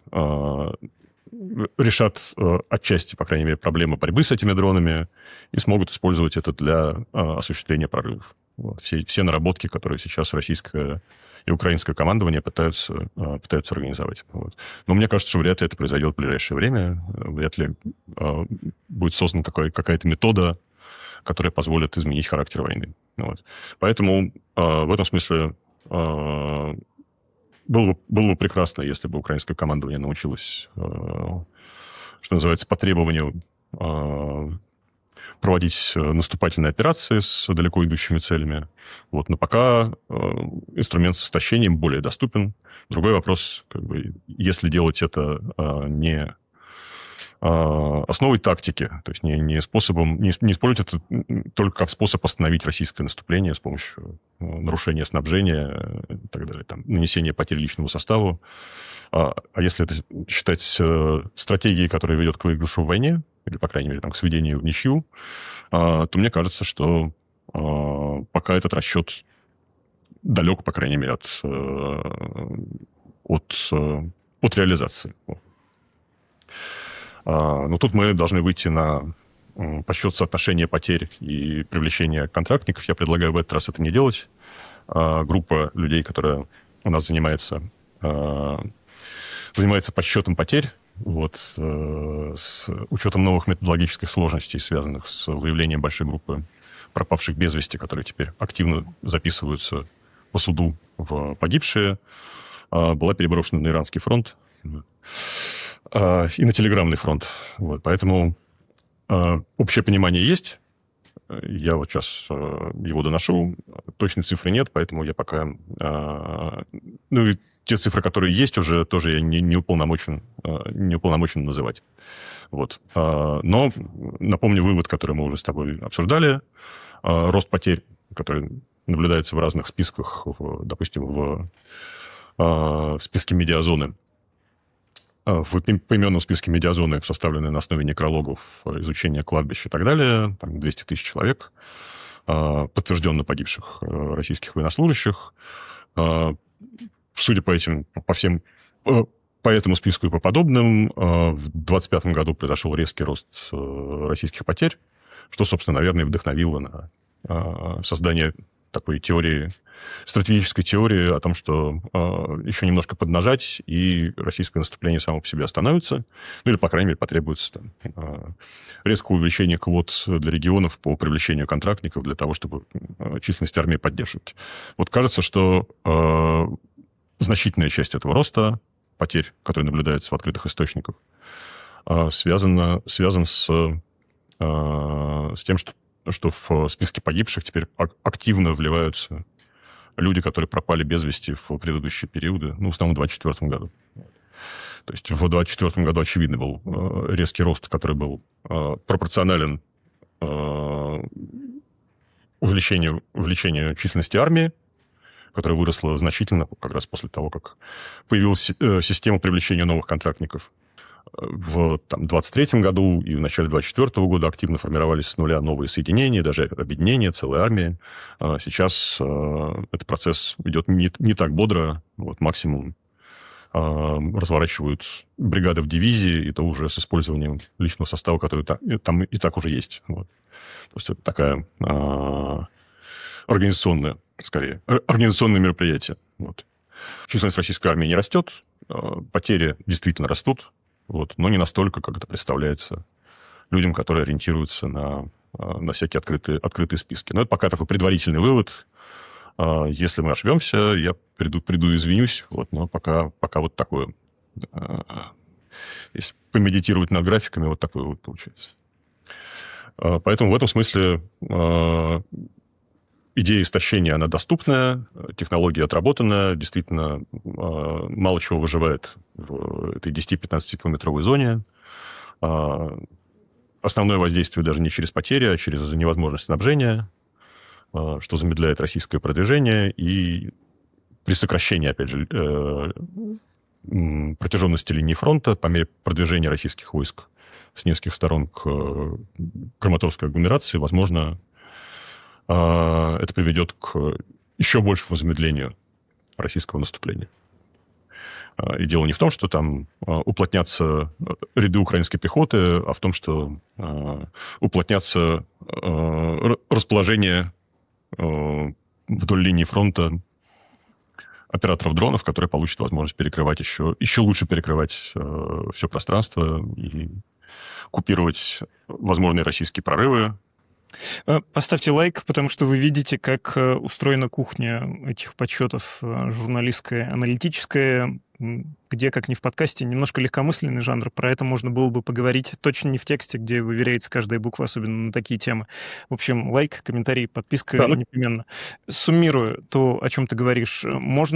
решат отчасти, по крайней мере, проблемы борьбы с этими дронами и смогут использовать это для осуществления прорывов. Вот. Все наработки, которые сейчас российское и украинское командование пытаются организовать. Вот. Но мне кажется, что вряд ли это произойдет в ближайшее время. Вряд ли будет создана какая-то метода, которая позволит изменить характер войны. Вот. Поэтому в этом смысле было бы прекрасно, если бы украинское командование научилось, что называется, по требованию проводить наступательные операции с далеко идущими целями. Вот. Но пока инструмент с истощением более доступен. Другой вопрос, если делать это не основой тактики, то есть не использовать это только как способ остановить российское наступление с помощью нарушения снабжения и так далее, нанесения потерь личному составу. А если это считать стратегией, которая ведет к выигрышу в войне, или, по крайней мере, к сведению в ничью, то мне кажется, что пока этот расчет далек, по крайней мере, от реализации. Но тут мы должны выйти на подсчет соотношения потерь и привлечения контрактников. Я предлагаю в этот раз это не делать. Группа людей, которая у нас занимается подсчетом потерь, с учетом новых методологических сложностей, связанных с выявлением большой группы пропавших без вести, которые теперь активно записываются по суду в погибшие, была переброшена на Иранский фронт и на Телеграмный фронт. Поэтому общее понимание есть. Я сейчас его доношу. Точной цифры нет, поэтому я пока... и те цифры, которые есть уже, тоже я не уполномочен называть. Но напомню вывод, который мы уже с тобой обсуждали. Рост потерь, который наблюдается в разных списках, допустим, в списке медиазоны, в поименном списке медиазоны, составленные на основе некрологов, изучения кладбищ и так далее, 200 тысяч человек, подтвержденно погибших российских военнослужащих. Судя по этому списку и по подобным, в 2025 году произошел резкий рост российских потерь, что, собственно, наверное, вдохновило на создание такой теории, стратегической теории о том, что еще немножко поднажать, и российское наступление само по себе остановится. Ну, или, по крайней мере, потребуется резкое увеличение квот для регионов по привлечению контрактников для того, чтобы численность армии поддерживать. Вот кажется, что значительная часть этого роста, потерь, которые наблюдаются в открытых источниках, связан с тем, что в списке погибших теперь активно вливаются люди, которые пропали без вести в предыдущие периоды, в основном в 2024 году. То есть в 2024 году, очевидно, был резкий рост, который был пропорционален увеличению численности армии, которая выросла значительно как раз после того, как появилась система привлечения новых контрактников. В 23-м году и в начале 24-го года активно формировались с нуля новые соединения, даже объединения, целые армии. Сейчас этот процесс идет не так бодро, максимум разворачивают бригады в дивизии, и то уже с использованием личного состава, который там и так уже есть. То есть это такая организационное мероприятие. Численность российской армии не растет, потери действительно растут, но не настолько, как это представляется людям, которые ориентируются на всякие открытые списки. Но это пока такой предварительный вывод. Если мы ошибемся, я приду извинюсь, но пока вот такое. Если помедитировать над графиками, вот такое вот получается. Поэтому в этом смысле идея истощения, она доступная, технология отработанная, действительно мало чего выживает в этой 10-15-километровой зоне. Основное воздействие даже не через потери, а через невозможность снабжения, что замедляет российское продвижение, и при сокращении, опять же, протяженности линии фронта по мере продвижения российских войск с нескольких сторон к Краматорской агломерации, возможно, это приведет к еще большему замедлению российского наступления. И дело не в том, что там уплотнятся ряды украинской пехоты, а в том, что уплотнятся расположение вдоль линии фронта операторов дронов, которые получат возможность перекрывать еще лучше перекрывать все пространство и купировать возможные российские прорывы. Поставьте лайк, потому что вы видите, как устроена кухня этих подсчетов журналистская, аналитическая, где, как не в подкасте, немножко легкомысленный жанр. Про это можно было бы поговорить точно не в тексте, где выверяется каждая буква, особенно на такие темы. В общем, лайк, комментарий, подписка непременно. Суммируя то, о чем ты говоришь,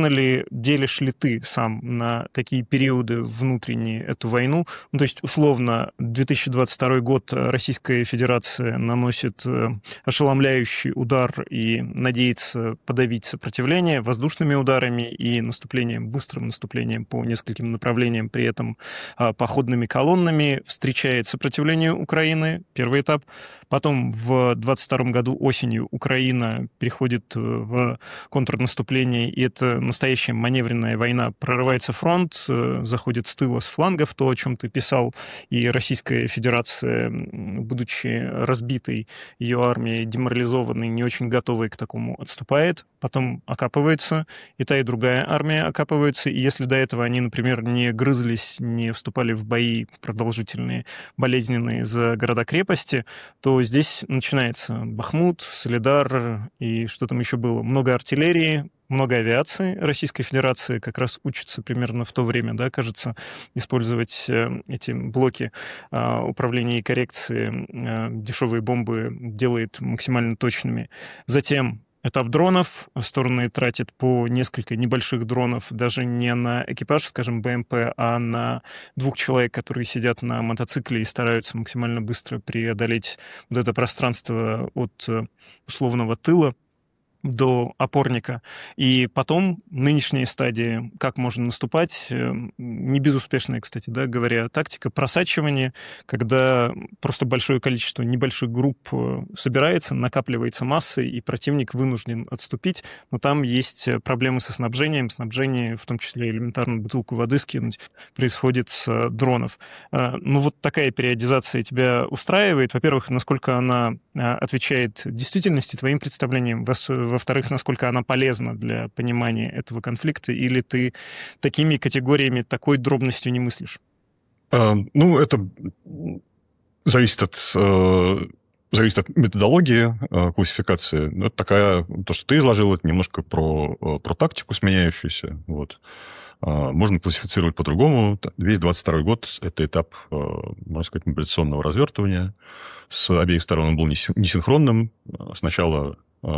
делишь ли ты сам на такие периоды внутренние эту войну? То есть, условно, 2022 год Российская Федерация наносит ошеломляющий удар и надеется подавить сопротивление воздушными ударами и быстрым наступлением по нескольким направлениям, при этом походными колоннами, встречает сопротивление Украины, первый этап. Потом в 22 году осенью Украина переходит в контрнаступление, и это настоящая маневренная война. Прорывается фронт, заходит с тыла, с флангов, то, о чем ты писал, и Российская Федерация, будучи разбитой, ее армией деморализованной, не очень готовой к такому, отступает, потом окапывается, и та, и другая армия окапывается, и если до этого они, например, не грызлись, не вступали в бои продолжительные, болезненные за города-крепости, то здесь начинается Бахмут, Солидар и что там еще было. Много артиллерии, много авиации. Российская Федерация как раз учится примерно в то время, кажется, использовать эти блоки управления и коррекции. Дешевые бомбы делает максимально точными. Затем этап дронов. Стороны тратят по несколько небольших дронов, даже не на экипаж, скажем, БМП, а на 2 человек, которые сидят на мотоцикле и стараются максимально быстро преодолеть вот это пространство от условного тыла до опорника. И потом нынешняя стадия, как можно наступать, не безуспешная, кстати, говоря, тактика просачивания, когда просто большое количество небольших групп собирается, накапливается массой, и противник вынужден отступить, но там есть проблемы со снабжением. Снабжение, в том числе элементарно бутылку воды скинуть, происходит с дронов. Вот такая периодизация тебя устраивает? Во-первых, насколько она отвечает действительности, твоим представлениям? Во во-вторых, насколько она полезна для понимания этого конфликта, или ты такими категориями, такой дробностью не мыслишь? Ну, это зависит от методологии классификации. Это такая, то, что ты изложил, это немножко про тактику сменяющуюся. Вот. Можно классифицировать по-другому. Весь 22 год – это этап, можно сказать, мобилизационного развертывания. С обеих сторон он был несинхронным. Сначала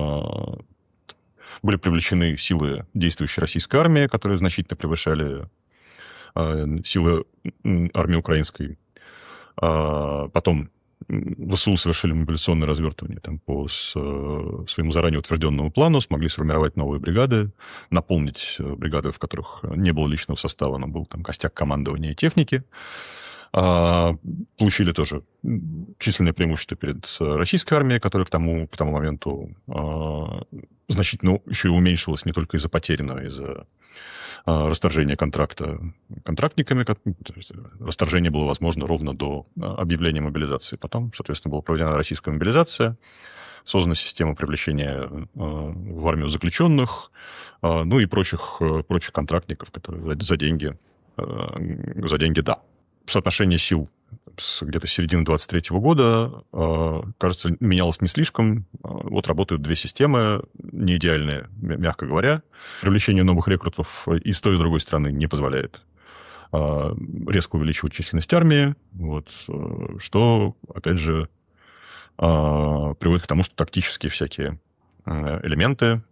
были привлечены силы действующей российской армии, которые значительно превышали силы армии украинской. Потом ВСУ совершили мобилизационное развертывание там, по своему заранее утвержденному плану, смогли сформировать новые бригады, наполнить бригады, в которых не было личного состава, но был там костяк командования и техники. Получили тоже численное преимущество перед российской армией, которая к тому моменту значительно еще и уменьшилась не только из-за потери, но и из-за расторжения контракта контрактниками. Расторжение было возможно ровно до объявления мобилизации. Потом, соответственно, была проведена российская мобилизация, создана система привлечения в армию заключенных, ну и прочих контрактников, которые за деньги, да. Соотношение сил где-то с середины 23 года, кажется, менялось не слишком. Вот работают две системы, не идеальные, мягко говоря. Привлечение новых рекрутов и с той, и с другой стороны не позволяет резко увеличивать численность армии, вот, что, опять же, приводит к тому, что тактические всякие элементы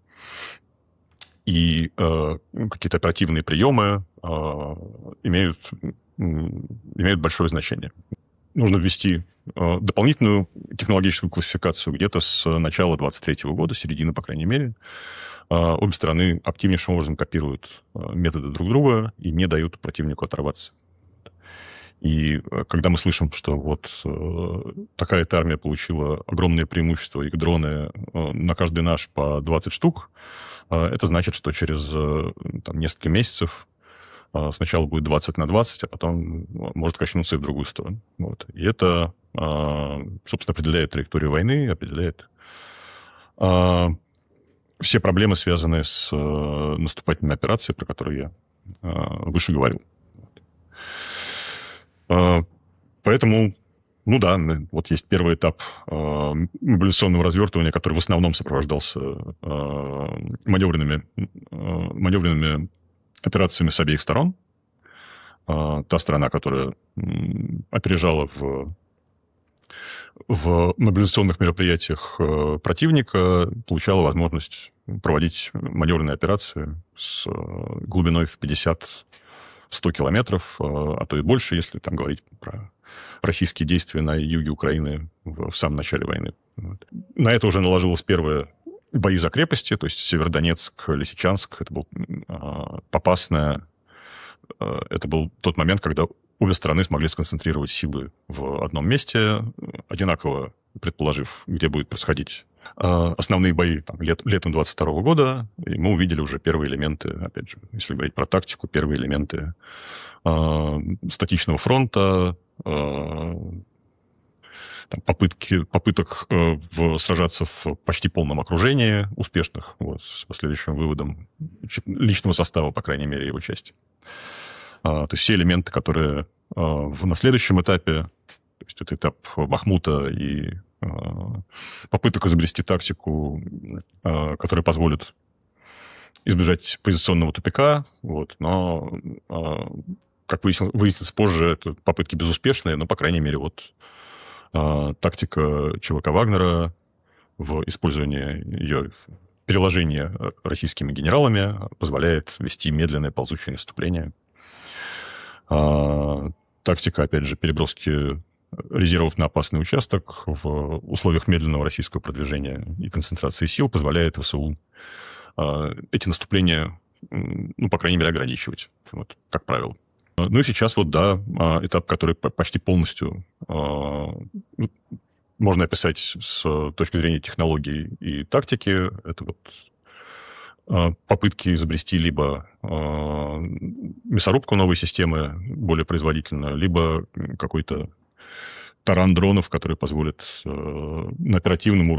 и какие-то оперативные приемы имеют большое значение. Нужно ввести дополнительную технологическую классификацию где-то с начала 23 года, середины, по крайней мере. Обе стороны активнейшим образом копируют методы друг друга и не дают противнику оторваться. И когда мы слышим, что вот такая-то армия получила огромное преимущество, их дроны на каждый наш по 20 штук, это значит, что через несколько месяцев сначала будет 20 на 20, а потом может качнуться и в другую сторону. Вот. И это, собственно, определяет траекторию войны, определяет все проблемы, связанные с наступательной операцией, про которую я выше говорил. Поэтому, ну да, вот есть первый этап мобилизационного развертывания, который в основном сопровождался маневренными операциями с обеих сторон. Та сторона, которая опережала в мобилизационных мероприятиях противника, получала возможность проводить маневренные операции с глубиной в 50-100 километров, а то и больше, если там говорить про российские действия на юге Украины в самом начале войны. Вот. На это уже наложилось первое бои за крепости, то есть Северодонецк, Лисичанск, это был Попасная. Это был тот момент, когда обе стороны смогли сконцентрировать силы в одном месте, одинаково предположив, где будет происходить основные бои летом 22 года, и мы увидели уже первые элементы, опять же, если говорить про тактику, первые элементы статичного фронта, попыток сражаться в почти полном окружении, успешных, вот, с последующим выводом личного состава, по крайней мере, его части. То есть все элементы, которые на следующем этапе, то есть это этап Бахмута и попыток изобрести тактику, которая позволит избежать позиционного тупика, вот, но, как выяснилось позже, это попытки безуспешные, но, по крайней мере, вот тактика ЧВК Вагнера в использовании ее переложения российскими генералами позволяет вести медленное ползучее наступление. Тактика, опять же, переброски резервов на опасный участок в условиях медленного российского продвижения и концентрации сил позволяет ВСУ эти наступления, ну, по крайней мере, ограничивать, вот, как правило. Ну и сейчас вот, да, этап, который почти полностью можно описать с точки зрения технологий и тактики. Это вот попытки изобрести либо мясорубку новой системы, более производительную, либо какой-то таран дронов, который позволит на оперативном уровне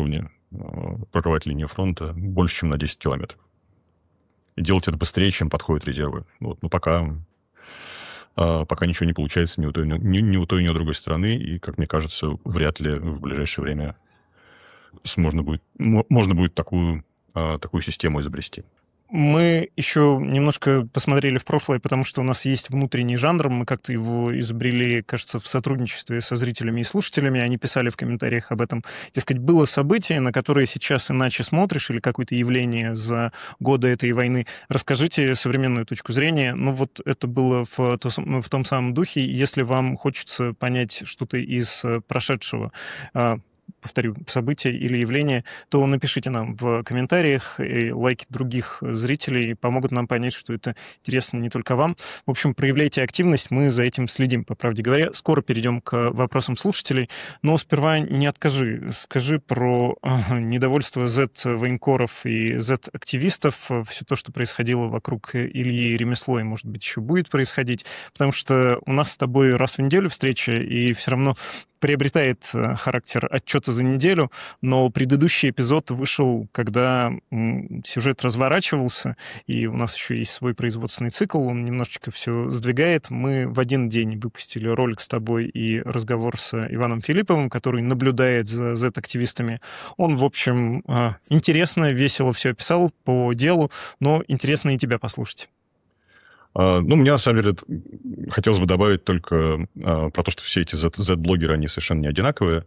прорывать линию фронта больше, чем на 10 километров. И делать это быстрее, чем подходят резервы. Вот. Но пока ничего не получается ни у той, ни у той, ни у другой стороны, и, как мне кажется, вряд ли в ближайшее время можно будет такую систему изобрести. Мы еще немножко посмотрели в прошлое, потому что у нас есть внутренний жанр. Мы как-то его изобрели, кажется, в сотрудничестве со зрителями и слушателями. Они писали в комментариях об этом. Дескать, было событие, на которое сейчас иначе смотришь, или какое-то явление за годы этой войны. Расскажите современную точку зрения. Ну вот это было в том самом духе. Если вам хочется понять что-то из прошедшего, повторю, события или явления, то напишите нам в комментариях, и лайки других зрителей помогут нам понять, что это интересно не только вам. В общем, проявляйте активность, мы за этим следим, по правде говоря. Скоро перейдем к вопросам слушателей, но сперва не откажи. Скажи про недовольство Z-военкоров и Z-активистов, все то, что происходило вокруг Ильи Ремесло, и, может быть, еще будет происходить, потому что у нас с тобой раз в неделю встреча, и все равно приобретает характер отчета за неделю, но предыдущий эпизод вышел, когда сюжет разворачивался, и у нас еще есть свой производственный цикл, он немножечко все сдвигает. Мы в один день выпустили ролик с тобой и разговор с Иваном Филипповым, который наблюдает за Z-активистами. Он, в общем, интересно, весело все описал по делу, но интересно и тебя послушать. Ну, мне, на самом деле, хотелось бы добавить только про то, что все эти Z-блогеры, они совершенно не одинаковые.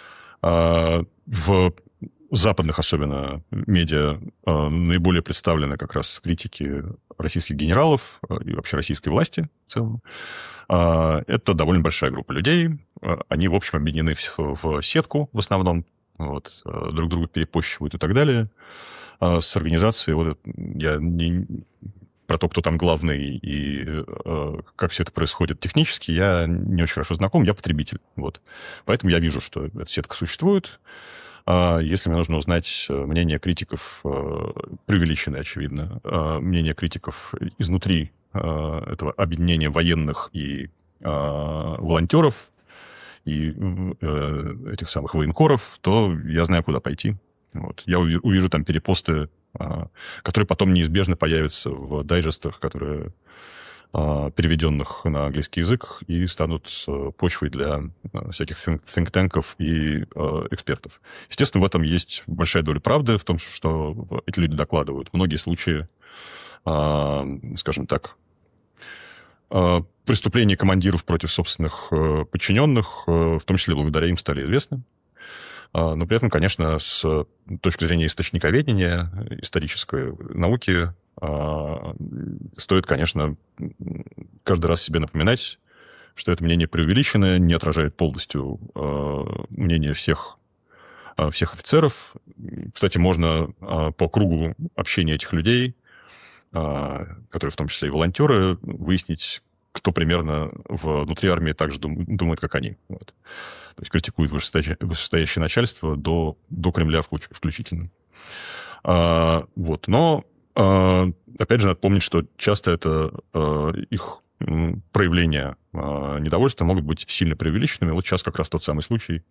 В западных, особенно, медиа наиболее представлены как раз критики российских генералов и вообще российской власти в целом. Это довольно большая группа людей. Они, в общем, объединены в сетку в основном. Вот, друг друга перепощивают и так далее. С организацией, вот, я не... Про то, кто там главный и как все это происходит технически, я не очень хорошо знаком, я потребитель. Вот. Поэтому я вижу, что эта сетка существует. Если мне нужно узнать мнение критиков, преувеличенное, очевидно, мнение критиков изнутри этого объединения военных и волонтеров, и этих самых военкоров, то я знаю, куда пойти. Вот. Я увижу там перепосты, которые потом неизбежно появятся в дайджестах, которые переведенных на английский язык, и станут почвой для всяких think-танков и экспертов. Естественно, в этом есть большая доля правды, в том, что эти люди докладывают. Многие случаи, скажем так, преступления командиров против собственных подчиненных, в том числе благодаря им, стали известны. Но при этом, конечно, с точки зрения источниковедения, исторической науки, стоит, конечно, каждый раз себе напоминать, что это мнение преувеличенное, не отражает полностью мнение всех офицеров. Кстати, можно по кругу общения этих людей, которые в том числе и волонтеры, выяснить, кто примерно внутри армии также думает, как они. Вот. То есть критикует вышестоящее начальство до Кремля включительно. Вот. Но, опять же, надо помнить, что часто это их проявления недовольства могут быть сильно преувеличенными. Вот сейчас как раз тот самый случай.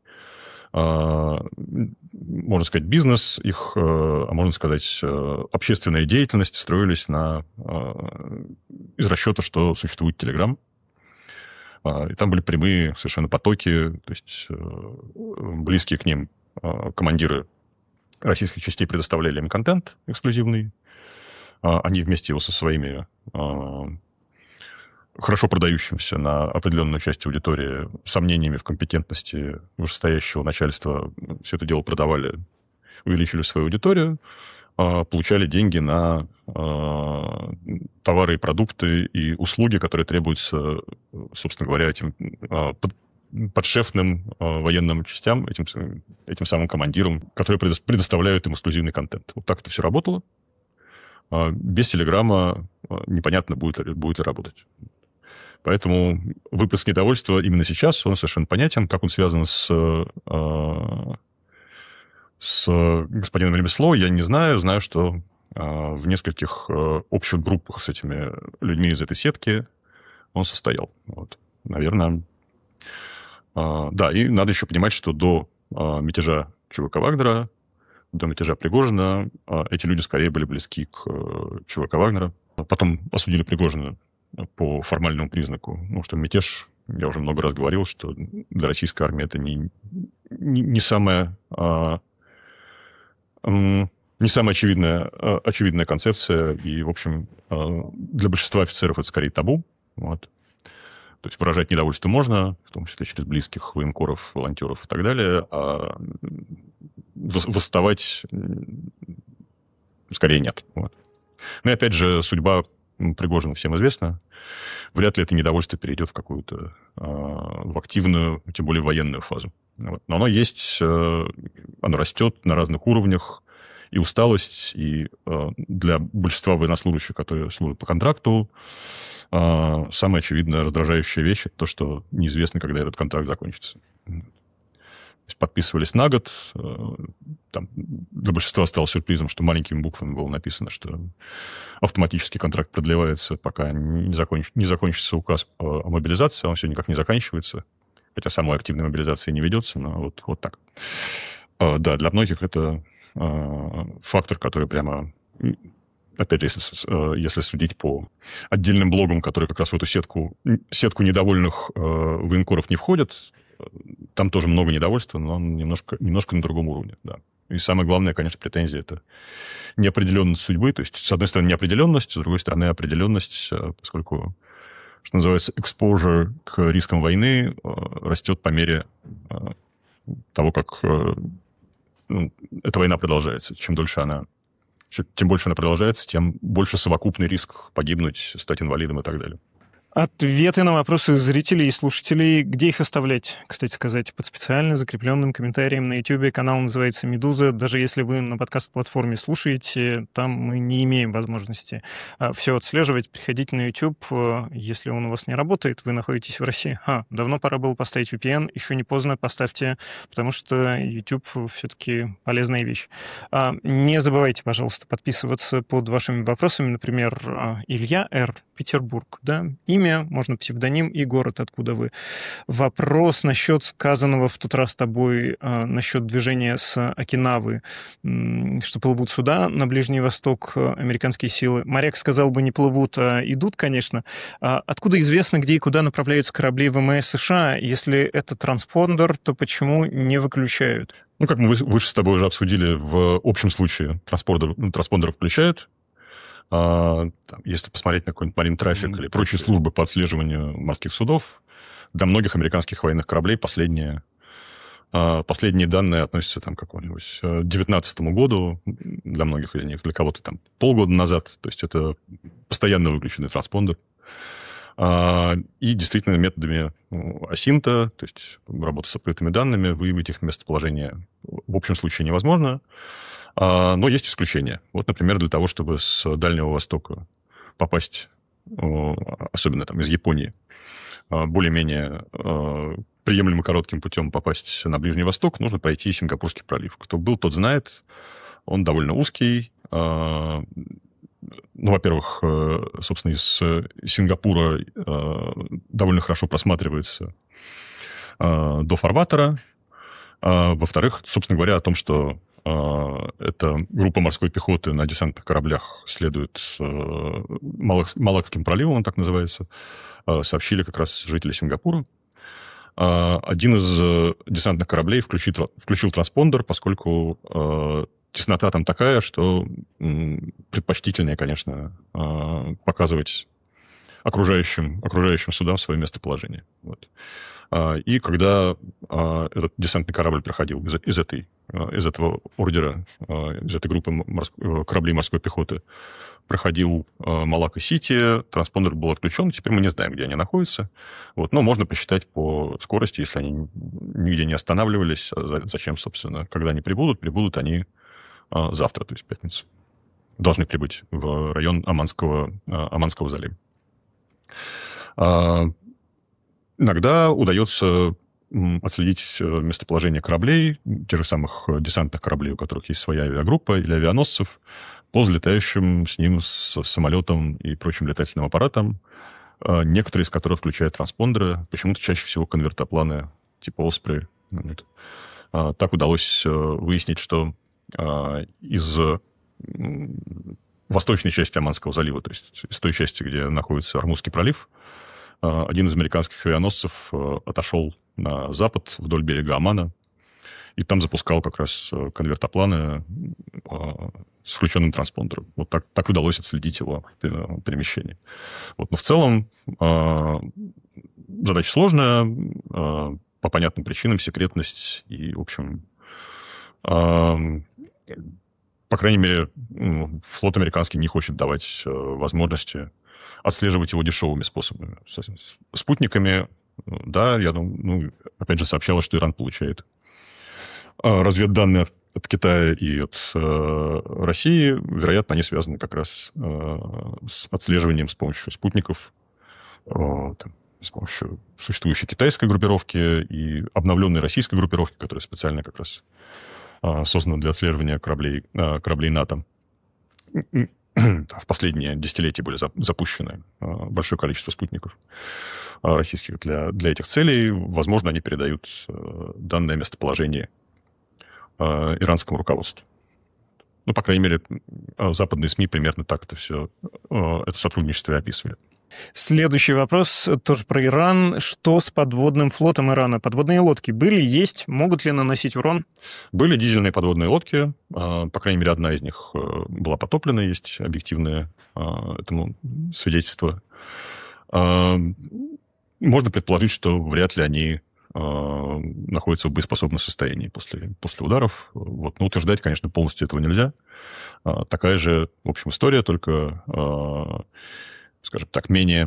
Можно сказать, бизнес их, а можно сказать, общественная деятельность строились из расчета, что существует Telegram. И там были прямые совершенно потоки, то есть близкие к ним командиры российских частей предоставляли им контент эксклюзивный. Они вместе его со своими хорошо продающимся на определенную часть аудитории сомнениями в компетентности вышестоящего начальства все это дело продавали, увеличили свою аудиторию, получали деньги на товары и продукты и услуги, которые требуются, собственно говоря, этим подшефным военным частям, этим самым командирам, которые предоставляют им эксклюзивный контент. Вот так это все работало. Без Телеграма непонятно, будет ли работать. Поэтому выплеск недовольства именно сейчас, он совершенно понятен, как он связан с господином Ремесло, я не знаю. Знаю, что в нескольких общих группах с этими людьми из этой сетки он состоял. Вот. Наверное. Да, и надо еще понимать, что до мятежа ЧВК Вагнера до мятежа Пригожина эти люди скорее были близки к ЧВК Вагнера. Потом осудили Пригожина по формальному признаку, что мятеж, я уже много раз говорил, что для российской армии это не самая очевидная концепция, и, в общем, для большинства офицеров это скорее табу. Вот. То есть выражать недовольство можно, в том числе через близких военкоров, волонтеров и так далее, а восставать скорее нет. Вот. Ну и опять же, судьба Пригожина всем известна. Вряд ли это недовольство перейдет в какую-то в активную, тем более военную фазу. Вот. Но оно есть, оно растет на разных уровнях. И усталость, и для большинства военнослужащих, которые служат по контракту, самая очевидная раздражающая вещь – это то, что неизвестно, когда этот контракт закончится. То есть подписывались на год. Там для большинства стало сюрпризом, что маленькими буквами было написано, что автоматический контракт продлевается, пока не закончится указ о мобилизации. Он все никак не заканчивается, хотя самой активной мобилизации не ведется, но вот так. Да, для многих это фактор, который прямо, опять же, если судить по отдельным блогам, которые как раз в эту сетку недовольных военкоров не входят, там тоже много недовольства, но он немножко на другом уровне, да. И самое главное, конечно, претензия – это неопределенность судьбы. То есть, с одной стороны, неопределенность, с другой стороны, определенность, поскольку, что называется, exposure к рискам войны растет по мере того, как эта война продолжается. Чем больше она продолжается, тем больше совокупный риск погибнуть, стать инвалидом и так далее. Ответы на вопросы зрителей и слушателей, где их оставлять, кстати сказать, под специально закрепленным комментарием на YouTube. Канал называется «Медуза». Даже если вы на подкаст-платформе слушаете, там мы не имеем возможности все отслеживать. Приходите на YouTube. Если он у вас не работает, вы находитесь в России. Давно пора было поставить VPN. Еще не поздно, поставьте, потому что YouTube все-таки полезная вещь. Не забывайте, пожалуйста, подписываться под вашими вопросами. Например, Илья Р. Петербург, да, имя, можно псевдоним и город, откуда вы. Вопрос насчет сказанного в тот раз с тобой, насчет движения с Окинавы, что плывут сюда, на Ближний Восток, американские силы. Моряк сказал бы, не плывут, а идут, конечно. Откуда известно, где и куда направляются корабли ВМС США? Если это транспондер, то почему не выключают? Как мы выше с тобой уже обсудили, в общем случае транспондеры включают. Если посмотреть на какой-нибудь марин трафик или прочие службы по отслеживанию морских судов, для многих американских военных кораблей последние данные относятся к какому-нибудь 2019 году, для многих из них, для кого-то полгода назад. То есть это постоянно выключенный транспондер. И действительно методами асинта, то есть работа с открытыми данными, выявить их местоположение в общем случае невозможно. Но есть исключения. Вот, например, для того, чтобы с Дальнего Востока попасть, особенно из Японии, более-менее приемлемо коротким путем попасть на Ближний Восток, нужно пройти Сингапурский пролив. Кто был, тот знает. Он довольно узкий. Во-первых, собственно, из Сингапура довольно хорошо просматривается до фарватера. Во-вторых, собственно говоря, о том, что эта группа морской пехоты на десантных кораблях следует Малакским проливом, он так называется, сообщили как раз жители Сингапура. Один из десантных кораблей включил транспондер, поскольку теснота там такая, что предпочтительнее, конечно, показывать окружающим судам свое местоположение. Вот. И когда этот десантный корабль проходил из этого ордера, из этой группы кораблей морской пехоты, проходил Малакка-Сити, транспондер был отключен, теперь мы не знаем, где они находятся. Вот. Но можно посчитать по скорости, если они нигде не останавливались, зачем, собственно, когда они прибудут они завтра, то есть в пятницу. Должны прибыть в район Оманского залива. Иногда удается отследить местоположение кораблей, тех же самых десантных кораблей, у которых есть своя авиагруппа или авианосцев, по взлетающим с ним с самолетом и прочим летательным аппаратам, некоторые из которых включают транспондеры, почему-то чаще всего конвертопланы типа «Оспри». Так удалось выяснить, что из восточной части Оманского залива, то есть из той части, где находится Ормузский пролив, один из американских авианосцев отошел на запад вдоль берега Омана, и там запускал как раз конвертопланы с включенным транспондером. Вот так удалось отследить его перемещение. Вот. Но в целом задача сложная, по понятным причинам, секретность и, в общем, по крайней мере, флот американский не хочет давать возможности отслеживать его дешевыми способами. Спутниками, да, я думаю, опять же, сообщалось, что Иран получает разведданные от Китая и от России. Вероятно, они связаны как раз с отслеживанием с помощью спутников, с помощью существующей китайской группировки и обновленной российской группировки, которая специально как раз создана для отслеживания кораблей НАТО. В последние десятилетия были запущены большое количество спутников российских для этих целей. Возможно, они передают данное местоположение иранскому руководству. Ну, по крайней мере, западные СМИ примерно так это сотрудничество и описывали. Следующий вопрос тоже про Иран. Что с подводным флотом Ирана? Подводные лодки были, есть? Могут ли наносить урон? Были дизельные подводные лодки. По крайней мере, одна из них была потоплена. Есть объективное этому свидетельство. Можно предположить, что вряд ли они находятся в боеспособном состоянии после ударов. Вот. Но утверждать, конечно, полностью этого нельзя. Такая же, в общем, история, только, скажем так, менее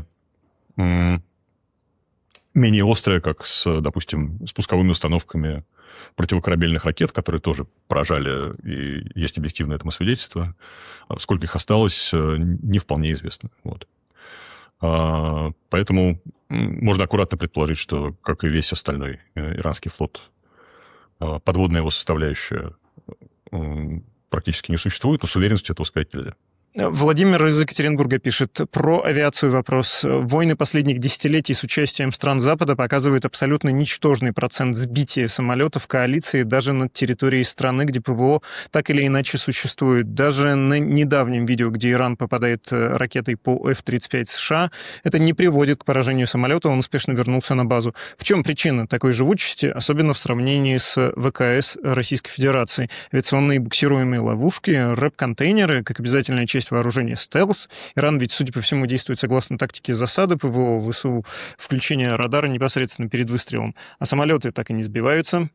острая, как с, допустим, с пусковыми установками противокорабельных ракет, которые тоже поражали, и есть объективное этому свидетельство. Сколько их осталось, не вполне известно. Вот. Поэтому можно аккуратно предположить, что, как и весь остальной иранский флот, подводная его составляющая практически не существует, но с уверенностью этого сказать нельзя. Владимир из Екатеринбурга пишет про авиацию вопрос. Войны последних десятилетий с участием стран Запада показывают абсолютно ничтожный процент сбития самолетов коалиции даже над территорией страны, где ПВО так или иначе существует. Даже на недавнем видео, где Иран попадает ракетой по F-35 США, это не приводит к поражению самолета, он успешно вернулся на базу. В чем причина такой живучести, особенно в сравнении с ВКС Российской Федерации? Авиационные буксируемые ловушки, рэп-контейнеры, как обязательная часть вооружения стелс. Иран ведь, судя по всему, действует согласно тактике засады ПВО, ВСУ, включение радара непосредственно перед выстрелом. А самолеты так и не сбиваются.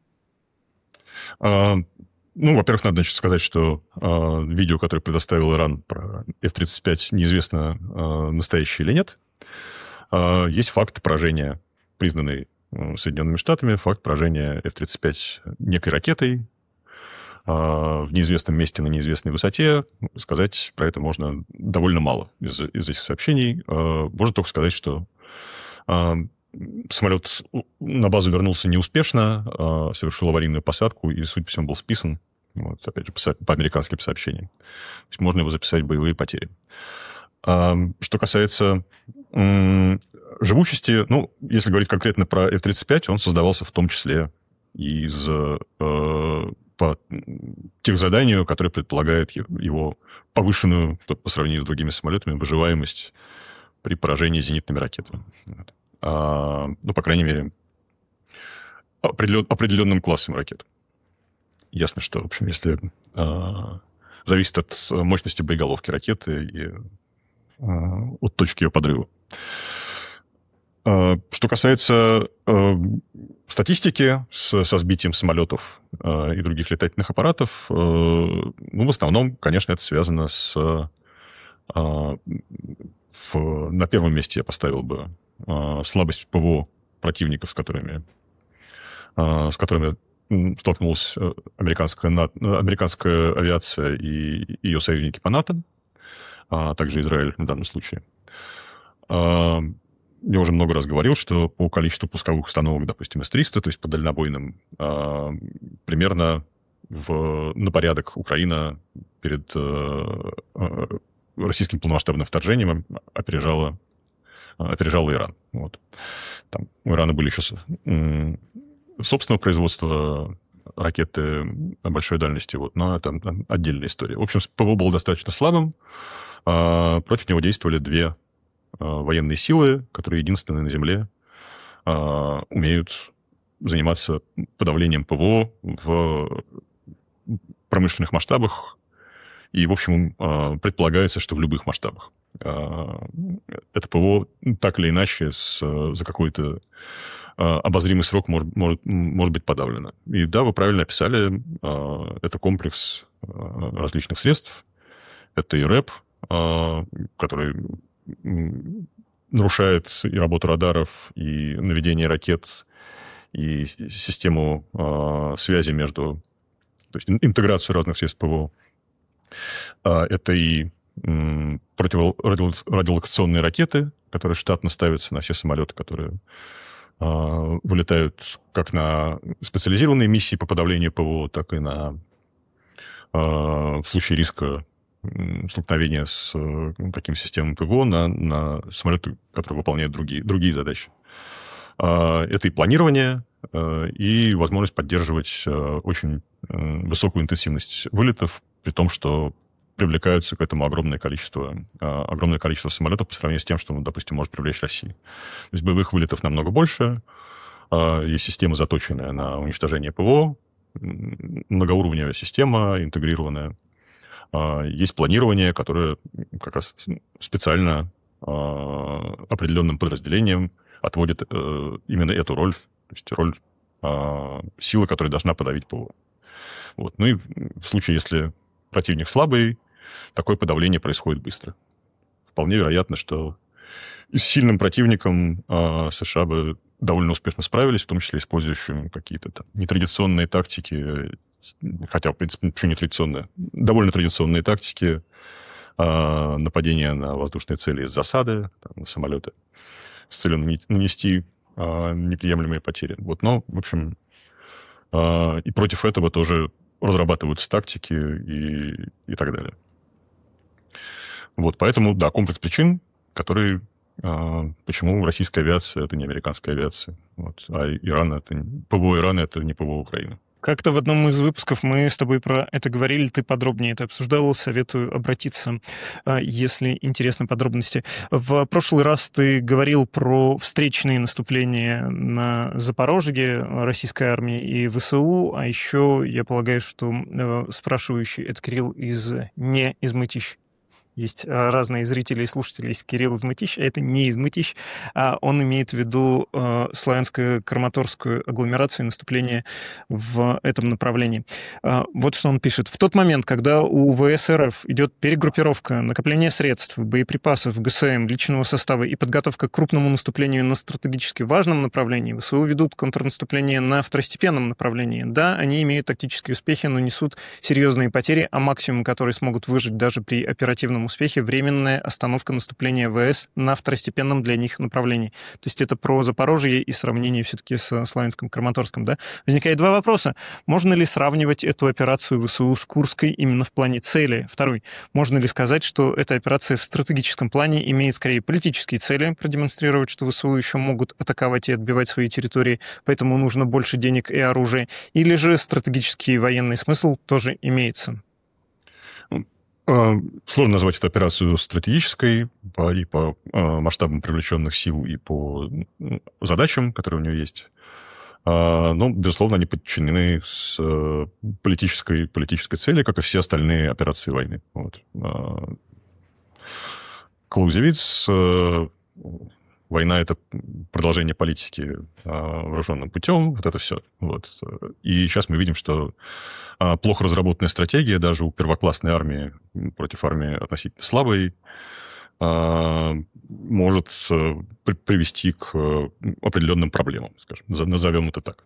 Во-первых, надо сказать, что видео, которое предоставил Иран про F-35, неизвестно, настоящее или нет. Есть факт поражения, признанный Соединенными Штатами, факт поражения F-35 некой ракетой, в неизвестном месте на неизвестной высоте. Сказать про это можно довольно мало из этих сообщений. Можно только сказать, что самолет на базу вернулся неуспешно, совершил аварийную посадку и, судя по всему, был списан. Вот, опять же, по американским сообщениям. То есть можно его записать в боевые потери. Что касается живучести, если говорить конкретно про F-35, он создавался в том числе из по техзаданию, которое предполагает его повышенную, по сравнению с другими самолетами, выживаемость при поражении зенитными ракетами. По крайней мере, определенным классом ракет. Ясно, что, в общем, если зависит от мощности боеголовки ракеты и от точки ее подрыва. Что касается статистики со сбитием самолетов и других летательных аппаратов, в основном, конечно, это связано на первом месте я поставил бы слабость ПВО противников, с которыми столкнулась американская авиация и ее союзники по НАТО, а также Израиль в данном случае. Я уже много раз говорил, что по количеству пусковых установок, допустим, С-300, то есть по дальнобойным, примерно на порядок Украина перед российским полномасштабным вторжением опережала Иран. Вот. Там у Ирана были еще собственного производства ракеты большой дальности, но это отдельная история. В общем, ПВО было достаточно слабым. Против него действовали две военные силы, которые единственные на Земле умеют заниматься подавлением ПВО в промышленных масштабах. И, в общем, предполагается, что в любых масштабах. Это ПВО так или иначе за какой-то обозримый срок может быть подавлено. И да, вы правильно описали, это комплекс различных средств. Это и РЭП, который нарушает и работу радаров, и наведение ракет, и систему связи между... То есть интеграцию разных средств ПВО. Это и противорадиолокационные ракеты, которые штатно ставятся на все самолеты, которые вылетают как на специализированные миссии по подавлению ПВО, так и в случае риска столкновения с какими-то системами ПВО на самолеты, которые выполняют другие задачи. Это и планирование, и возможность поддерживать очень высокую интенсивность вылетов, при том, что привлекаются к этому огромное количество самолетов по сравнению с тем, что, допустим, может привлечь Россия. То есть боевых вылетов намного больше, есть система, заточенная на уничтожение ПВО, многоуровневая система, интегрированная. Есть планирование, которое как раз специально определенным подразделениям отводит именно эту роль, то есть роль силы, которая должна подавить ПВО. Ну и в случае, если противник слабый, такое подавление происходит быстро. Вполне вероятно, что с сильным противником США бы довольно успешно справились, в том числе использующими какие-то там нетрадиционные тактики, хотя, в принципе, почему нетрадиционные, довольно традиционные тактики нападения на воздушные цели из засады, на самолеты, с целью нанести неприемлемые потери. Но, в общем, и против этого тоже разрабатываются тактики и так далее. Поэтому, да, комплекс причин, который... Почему российская авиация — это не американская авиация, а Иран — это ПВО Ирана — это не ПВО Украины. Как-то в одном из выпусков мы с тобой про это говорили, ты подробнее это обсуждал, советую обратиться, если интересны подробности. В прошлый раз ты говорил про встречные наступления на Запорожье российской армии и ВСУ, а еще, я полагаю, что спрашивающий — это Кирилл не из Мытищ. Есть разные зрители и слушатели. Есть Кирилл из Мытищ, а это не из Мытищ. Он имеет в виду славянско-краматорскую агломерацию и наступление в этом направлении. Вот что он пишет. В тот момент, когда у ВС РФ идет перегруппировка, накопление средств, боеприпасов, ГСМ, личного состава и подготовка к крупному наступлению на стратегически важном направлении, ВСУ ведут контрнаступление на второстепенном направлении. Да, они имеют тактические успехи, но несут серьезные потери, а максимум, который смогут выжить даже при оперативном успехе, временная остановка наступления ВС на второстепенном для них направлении. То есть это про Запорожье и сравнение все-таки с Славянском, Краматорском, да? Возникает два вопроса. Можно ли сравнивать эту операцию ВСУ с Курской именно в плане цели? Второй. Можно ли сказать, что эта операция в стратегическом плане имеет скорее политические цели, продемонстрировать, что ВСУ еще могут атаковать и отбивать свои территории, поэтому нужно больше денег и оружия, или же стратегический военный смысл тоже имеется? Сложно назвать эту операцию стратегической и по масштабам привлеченных сил, и по задачам, которые у нее есть. Но, безусловно, они подчинены с политической цели, как и все остальные операции войны. Клаузевиц, война — это продолжение политики вооруженным путем, это все. И сейчас мы видим, что плохо разработанная стратегия даже у первоклассной армии против армии относительно слабой может привести к определенным проблемам, скажем, назовем это так.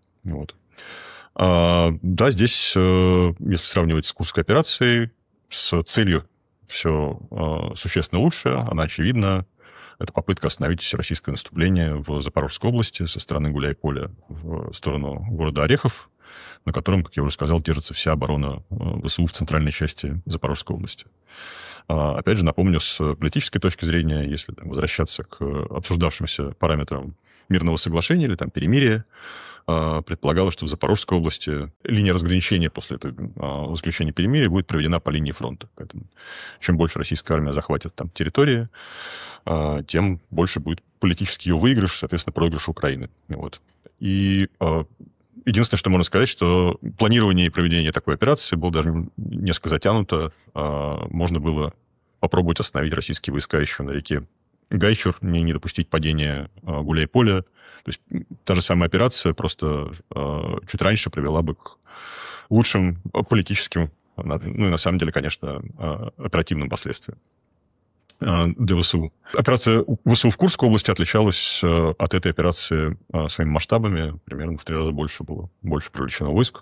Да, здесь, если сравнивать с Курской операцией, с целью все существенно лучше, она очевидна. Это попытка остановить российское наступление в Запорожской области со стороны Гуляйполя в сторону города Орехов, на котором, как я уже сказал, держится вся оборона ВСУ в центральной части Запорожской области. Опять же, напомню, с политической точки зрения, если возвращаться к обсуждавшимся параметрам мирного соглашения или перемирия, предполагалось, что в Запорожской области линия разграничения после этого заключения перемирия будет проведена по линии фронта. Поэтому чем больше российская армия захватит там территории, тем больше будет политический ее выигрыш, соответственно, проигрыш Украины. Вот. И единственное, что можно сказать, что планирование и проведение такой операции было даже несколько затянуто. Можно было попробовать остановить российские войска еще на реке Гайчур, не допустить падения Гуляйполя. То есть та же самая операция просто чуть раньше привела бы к лучшим политическим, ну и на самом деле, конечно, оперативным последствиям для ВСУ. Операция ВСУ в Курской области отличалась от этой операции своими масштабами. Примерно в 3 раза больше привлечено войск.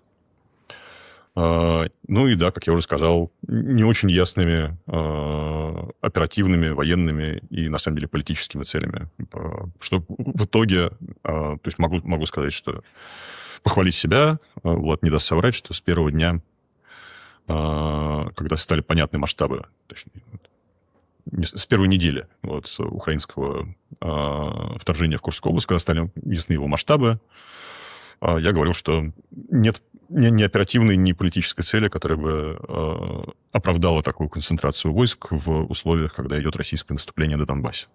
Ну и да, как я уже сказал, не очень ясными оперативными, военными и, на самом деле, политическими целями. Что в итоге, то есть могу сказать, что похвалить себя, Влад не даст соврать, что с первого дня, когда стали понятны масштабы, точнее, с первой недели украинского вторжения в Курскую область, когда стали ясны его масштабы, я говорил, что нет ни оперативной, ни политической цели, которая бы оправдала такую концентрацию войск в условиях, когда идет российское наступление на Донбассе.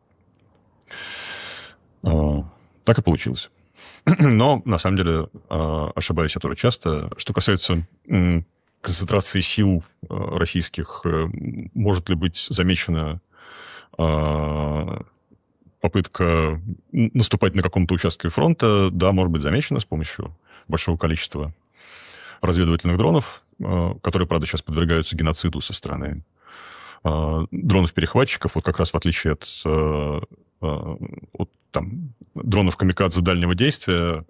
Так и получилось. Но, на самом деле, ошибаюсь я тоже часто. Что касается концентрации сил российских, может ли быть замечена попытка наступать на каком-то участке фронта? Да, может быть замечена с помощью большого количества разведывательных дронов, которые, правда, сейчас подвергаются геноциду со стороны дронов-перехватчиков. Вот как раз в отличие от дронов камикадзе дальнего действия,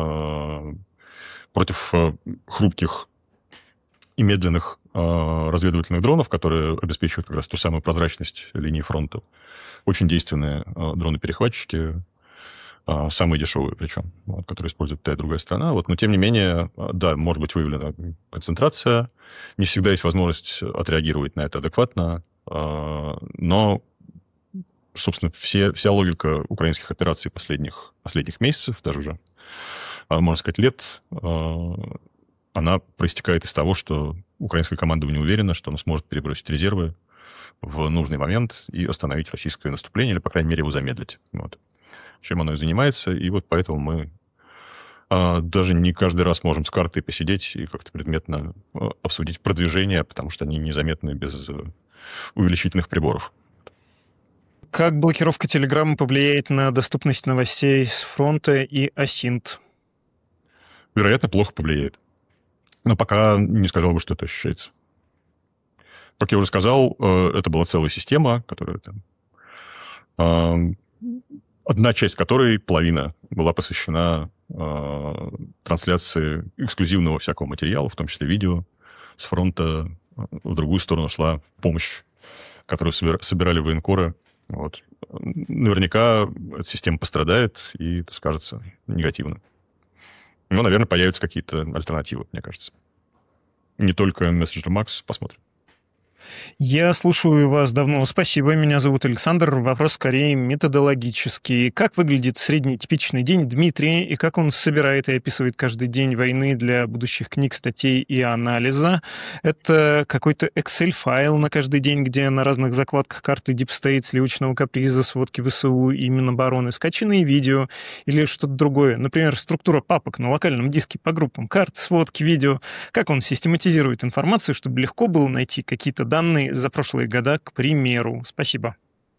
против хрупких и медленных разведывательных дронов, которые обеспечивают как раз ту самую прозрачность линии фронта. Очень действенные дроны-перехватчики, самые дешевые причем, которые использует та и другая страна. Но, тем не менее, да, может быть выявлена концентрация. Не всегда есть возможность отреагировать на это адекватно. Но, собственно, вся логика украинских операций последних месяцев, даже уже, можно сказать, лет, она проистекает из того, что украинское командование уверено, что оно сможет перебросить резервы в нужный момент и остановить российское наступление, или, по крайней мере, его замедлить. Чем оно и занимается. И поэтому мы даже не каждый раз можем с картой посидеть и как-то предметно обсудить продвижение, потому что они незаметны без увеличительных приборов. Как блокировка Телеграма повлияет на доступность новостей с фронта и ОСИНТ? Вероятно, плохо повлияет. Но пока не сказал бы, что это ощущается. Как я уже сказал, это была целая система, которая одна часть которой, половина, была посвящена трансляции эксклюзивного всякого материала, в том числе видео, с фронта. В другую сторону шла помощь, которую собирали военкоры. Наверняка эта система пострадает, и это скажется негативно. Но, наверное, появятся какие-то альтернативы, мне кажется. Не только Messenger Max, посмотрим. Я слушаю вас давно. Спасибо. Меня зовут Александр. Вопрос скорее методологический. Как выглядит средний типичный день Дмитрия, и как он собирает и описывает каждый день войны для будущих книг, статей и анализа? Это какой-то Excel-файл на каждый день, где на разных закладках карты дипстейт, сливочного каприза, сводки ВСУ и Минобороны, скачанные видео или что-то другое? Например, структура папок на локальном диске по группам, карты, сводки, видео. Как он систематизирует информацию, чтобы легко было найти какие-то данные за прошлые года, к примеру. Спасибо.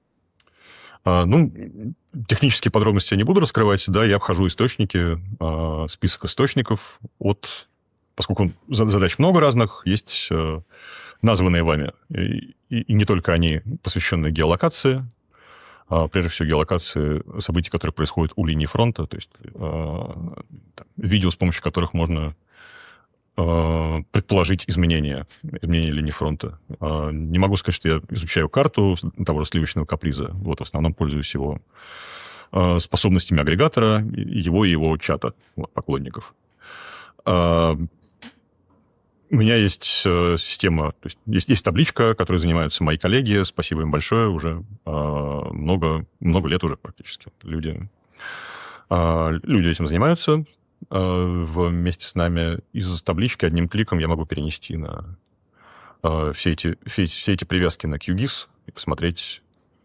Технические подробности я не буду раскрывать. Да, я обхожу источники, список источников. Поскольку задач много разных, есть названные вами. И не только они, посвященные геолокации. Прежде всего, геолокации событий, которые происходят у линии фронта. То есть видео, с помощью которых можно предположить изменения линии фронта. Не могу сказать, что я изучаю карту того же сливочного каприза. В основном пользуюсь его способностями агрегатора, его чата поклонников. У меня есть система, то есть табличка, которой занимаются мои коллеги. Спасибо им большое. Уже много лет уже практически люди этим занимаются. вместе с нами. Из таблички одним кликом я могу перенести на все эти привязки на QGIS и посмотреть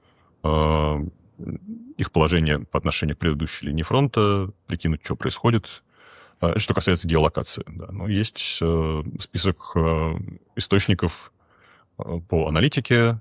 их положение по отношению к предыдущей линии фронта, прикинуть, что происходит. Что касается геолокации. Да. Ну, есть список источников по аналитике,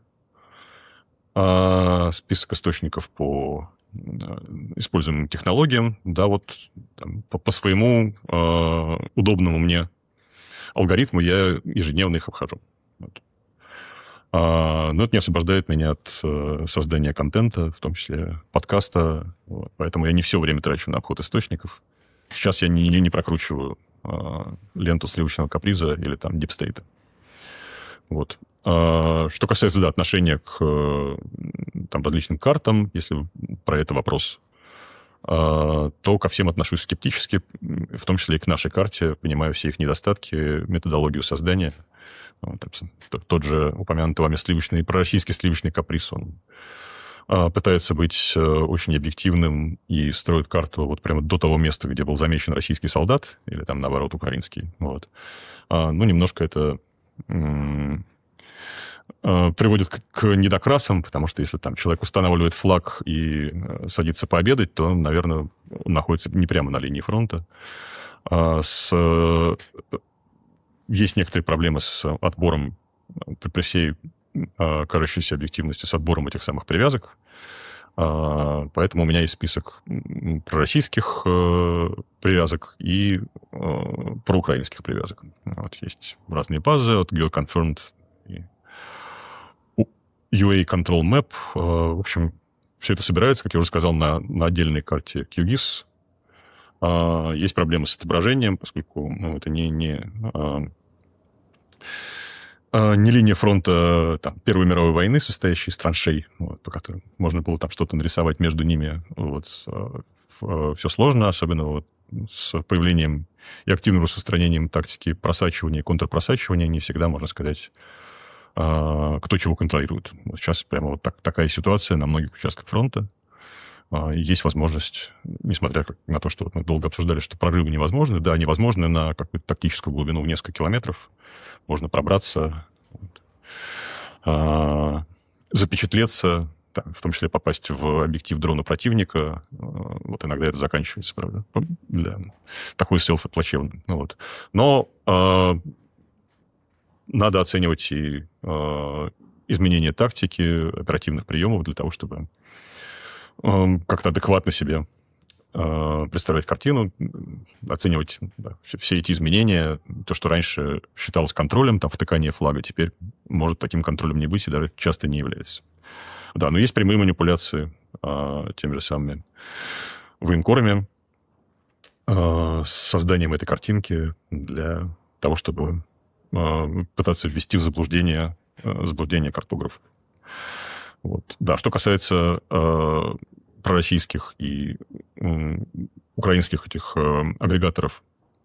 список источников по используемым технологиям. Да, вот там, по своему удобному мне алгоритму я ежедневно их обхожу. Вот. Но это не освобождает меня от создания контента, в том числе подкаста. Вот. Поэтому я не все время трачу на обход источников. Сейчас я не прокручиваю ленту сливочного каприза или там дипстейта. Вот. Что касается, да, отношения к там, различным картам, если про это вопрос, то ко всем отношусь скептически, в том числе и к нашей карте, понимаю все их недостатки, методологию создания. Вот, тот же упомянутый вами пророссийский сливочный каприз, он пытается быть очень объективным и строит карту вот прямо до того места, где был замечен российский солдат, или там, наоборот, украинский. Вот. Ну, немножко это приводит к недокрасам, потому что если там человек устанавливает флаг и садится пообедать, то, наверное, он находится не прямо на линии фронта. Есть некоторые проблемы с отбором, при всей кажущейся объективности, с отбором этих самых привязок. Поэтому у меня есть список пророссийских привязок и проукраинских привязок. Вот есть разные базы от GeoConfirmed и UA Control Map. В общем, все это собирается, как я уже сказал, на отдельной карте QGIS. Есть проблемы с отображением, поскольку это не линия фронта там, Первой мировой войны, состоящей из траншей, вот, по которым можно было там что-то нарисовать между ними. Вот, все сложно, особенно вот, с появлением и активным распространением тактики просачивания и контрпросачивания не всегда можно сказать, кто чего контролирует. Вот сейчас прямо вот такая ситуация на многих участках фронта. Есть возможность, несмотря на то, что мы долго обсуждали, что прорывы невозможны, да, они возможны на какую-то тактическую глубину в несколько километров. Можно пробраться, запечатлеться, в том числе попасть в объектив дрона противника. Вот иногда это заканчивается, правда. Да. Такой селфи плачевный. Вот. Но надо оценивать и изменение тактики, оперативных приемов для того, чтобы как-то адекватно себе представлять картину, оценивать все эти изменения. То, что раньше считалось контролем, там, втыкание флага, теперь может таким контролем не быть и даже часто не является. Да, но есть прямые манипуляции теми же самыми военкорами с созданием этой картинки для того, чтобы пытаться ввести в заблуждение картографов. Вот. Да, что касается пророссийских и украинских этих агрегаторов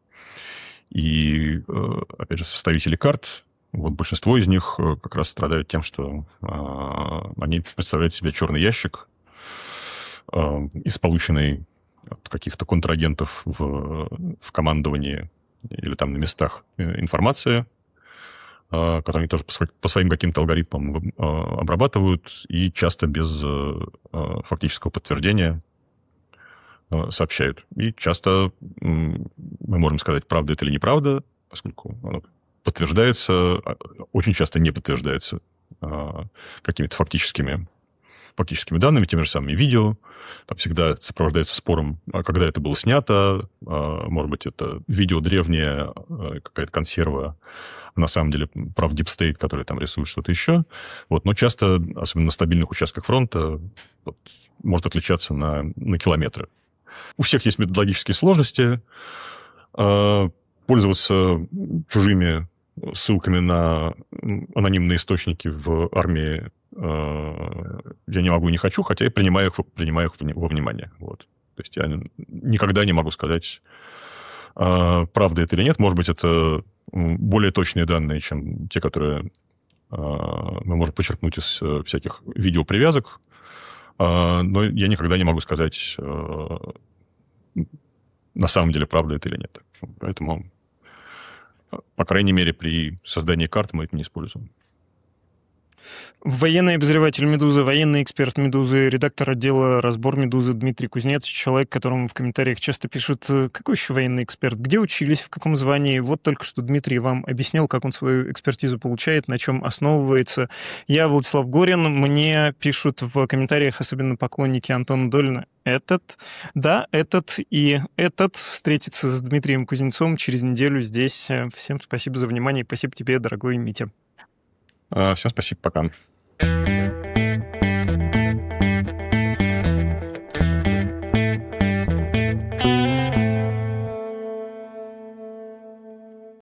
и, опять же, составителей карт, вот большинство из них как раз страдают тем, что они представляют себе черный ящик из полученной от каких-то контрагентов в командовании или там на местах информации, которые они тоже по своим каким-то алгоритмам обрабатывают и часто без фактического подтверждения сообщают. И часто мы можем сказать, правда это или неправда, поскольку оно подтверждается, очень часто не подтверждается какими-то фактическими данными, теми же самыми видео. Там всегда сопровождается спором, когда это было снято. Может быть, это видео древнее, какая-то консерва. На самом деле, прав дипстейт, который там рисует что-то еще. Вот. Но часто, особенно на стабильных участках фронта, может отличаться на километры. У всех есть методологические сложности. Пользоваться чужими ссылками на анонимные источники в армии я не могу и не хочу, хотя и принимаю их во внимание. Вот. То есть я никогда не могу сказать, правда это или нет. Может быть, это более точные данные, чем те, которые мы можем почерпнуть из всяких видеопривязок. Но я никогда не могу сказать, на самом деле правда это или нет. Поэтому, по крайней мере, при создании карт мы это не используем. Военный обозреватель «Медузы», военный эксперт «Медузы», редактор отдела «Разбор Медузы» Дмитрий Кузнец, человек, которому в комментариях часто пишут: какой еще военный эксперт, где учились, в каком звании. Вот только что Дмитрий вам объяснил, как он свою экспертизу получает, на чем основывается. Я Владислав Горин, мне пишут в комментариях, особенно поклонники Антона Долина: этот и этот встретится с Дмитрием Кузнецом через неделю здесь. Всем спасибо за внимание, и спасибо тебе, дорогой Митя. Всем спасибо, пока.